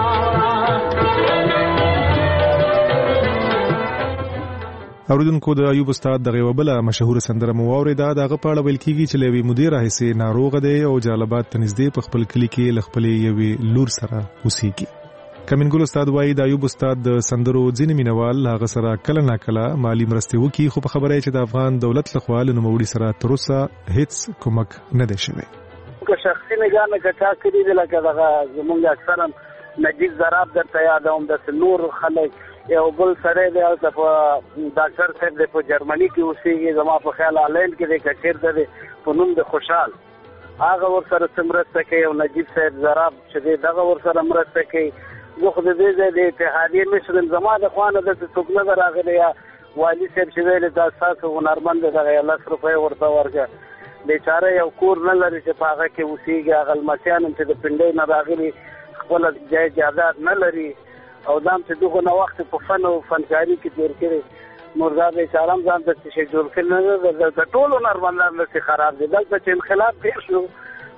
Speaker 8: اوریدونکو د ایوب استاد دغه وبله مشهور سندره مو اوریدا دغه په اړه ویل کیږي چې لوی مدیر راهسي ناروغ دی او جالبات تنزدې په خپل کلی کې لخپلې یوې لور سره اوسېږي. کمنګل استاد وایي د ایوب استاد د سندرو ځینې مینوال هغه سره کله ناکله مالی مرستې وکړي خو په خبره چې د افغان دولت لخوا له نوموړي سره تر اوسه هیڅ کومک نه دی شوی.
Speaker 22: که شخصي نگاه نه کچا کړی دی لکه دغه زمونږ اکثرا نجیب زراب درته یادوم د نور خلک یو بل سره دی او په ډاکټر صاحب د په جرمني کې اوسېږي زما په خیال آلند کې د کچیر دی په نوم د خوشحال هغه ور سره مرسته کوي او نجیب صاحب زراب چې دغه ور سره مرسته کوي زه خو د دې د اتحادیې مشر زما د خوانه د څوک نه راغلی یا والي صاحب چې ویل دا تاسو هنرمند دغه لس روپۍ ورته ورکړه بیچاره یو کور نه لري چې په هغه کې اوسېږي هغه لمسیان چې د پنډۍ نه راغلي خپل ځای جایداد نه لري او دام چې دغه نو وخت په فن او فنکاري کې تیر کړي مرزا بیچاره هم ځان ته چې جوړ کړي نه د ټولو هنرمندانو څخه خراب دي دلته چې انقلاب پیښ شو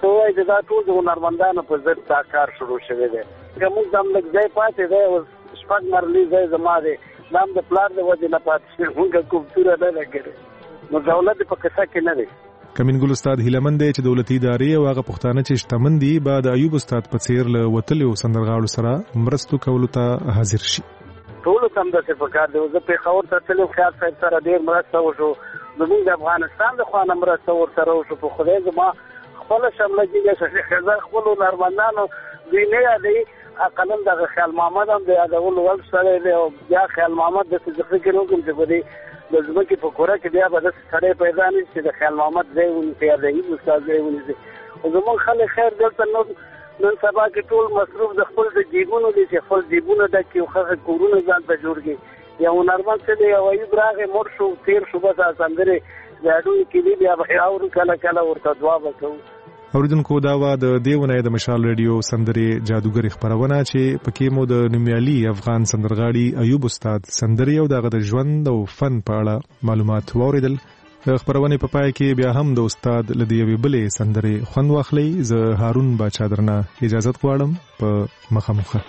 Speaker 22: ورته وایي چې دا ټول د هنرمندانو په ضد دا کار شروع شوی دی. که موږ هم لږ ځای پاتې دی، اوس شپږ مرلي ځای زما دی، دا هم د پلار د وجې نه پاتې شوی، موږ کوم توره نه ده کړې، نو دولت په قصه کې نه دی.
Speaker 8: کمین ګل استاد هیلمن دی چې دولتي ادارې او هغه پښتانه چې شتمن دي به د ایوب استاد په څیر له وتلیو سندرغاړو سره مرستو کولو ته حاضر شي.
Speaker 22: ټولو ته همداسې پکار دی. زه پېښور ته تللی خیال صاحب سره ډېر مرسته وشو، زموږ د افغانستان د خوا نه مرسته ورسره وشو. په خدای زما خپله شمله کېږي ښځه خپلو هنرمندانو دوی نه یادوي، اقلا دغه خیال محمد هم د یادولو وړ سړی دی، او بیا خیال محمد داسې زه فکر وکړم چې په دې د ځمکې په کوره کې بیا به داسې سړی پیدا نه شي چې د خیال محمد ځای ونیسي یا د ایوب استاد ځای ونیسي. خو زموږ خلک خیر دلته نن سبا کې ټول مصروف د خپل د جیبونو دي چې خپل جیبونه ډک کړي او ښه کورونه ځان ته جوړ کړي. یو هنرمند څه دی، یو ایوب راغی مړ شو تېر شو، بس سندرې د هډوکي کلي بیا به اورو کله کله ورته دعا به کوو.
Speaker 8: اوریدونکو دا وا د دې ونې د مشال ریډیو سندرې جادوګر خبرونه چې پکې مو د نومیالي افغان سندرغاړي ایوب استاد سندرې او دغه د ژوند او فن په اړه معلومات واوریدل. د خبرونې په پای کې بیا هم د استاد لدی یوې بلې سندرې خوند واخلي. زه هارون باچا درنه اجازه غواړم په مخامخه.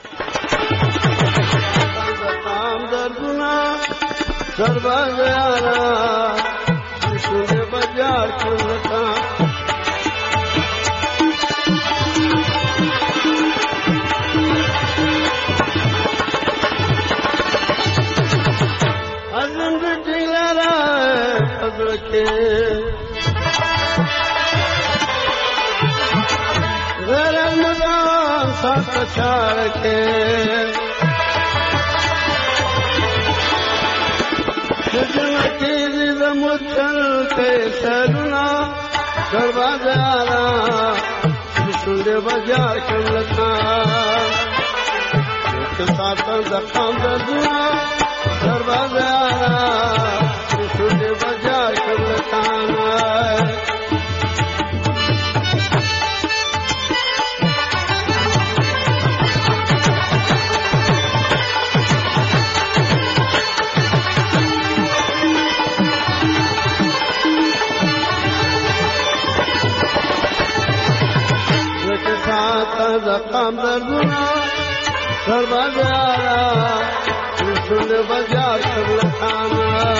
Speaker 3: زخم دردونه سر بازارا رسول بازار شبلخانه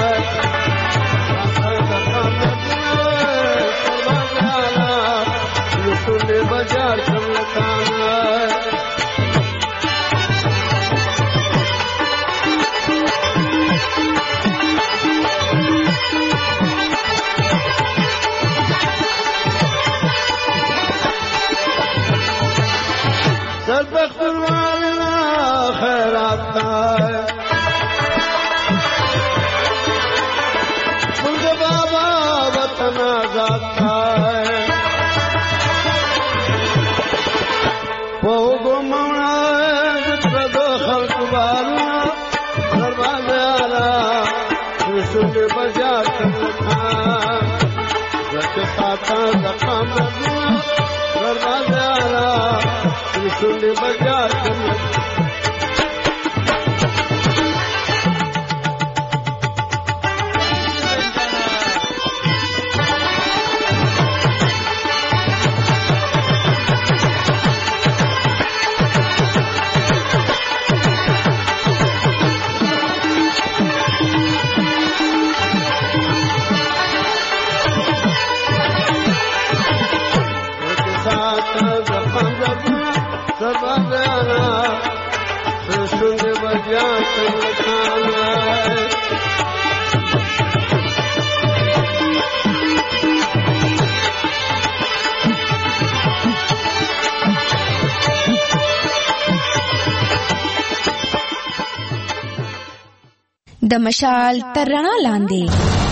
Speaker 3: زخم دردونه سر بازارا رسول بازار شبلخانه
Speaker 10: د مشال تر رڼا لاندې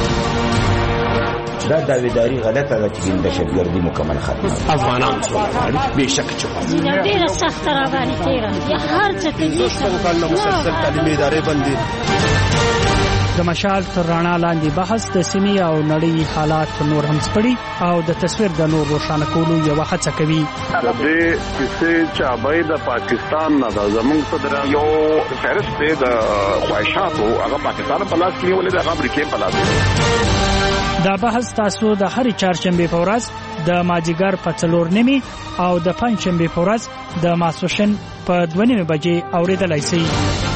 Speaker 7: دا داویداری غلطه ده چې د دهشتګردي مکمل ختمه افغانان څومره به شک چې
Speaker 12: ډیره سخت را باندې تیرا یا هر څه کې څه کله مسلسل تعلیمي ادارې بندي.
Speaker 11: د مشال تر رڼا لاندې بحث د سیمې او نړۍ حالات نور هم سپړي او د تصویر د نور روښانه کولو یو هڅه کوي.
Speaker 23: د دې کیسې چابای د پاکستان نه د زمونږ صدر یو فهرست دی د خواهشاتو هغه پاکستان په لاس کې ولې د امریکای په لاس.
Speaker 11: دا بحث تاسو د هر چهارشنبه په ورځ د مازیګر په څلور نیمه او د پنځشنبه په ورځ د ماسوشن په دوه نیمه بجې اوریدلای شئ.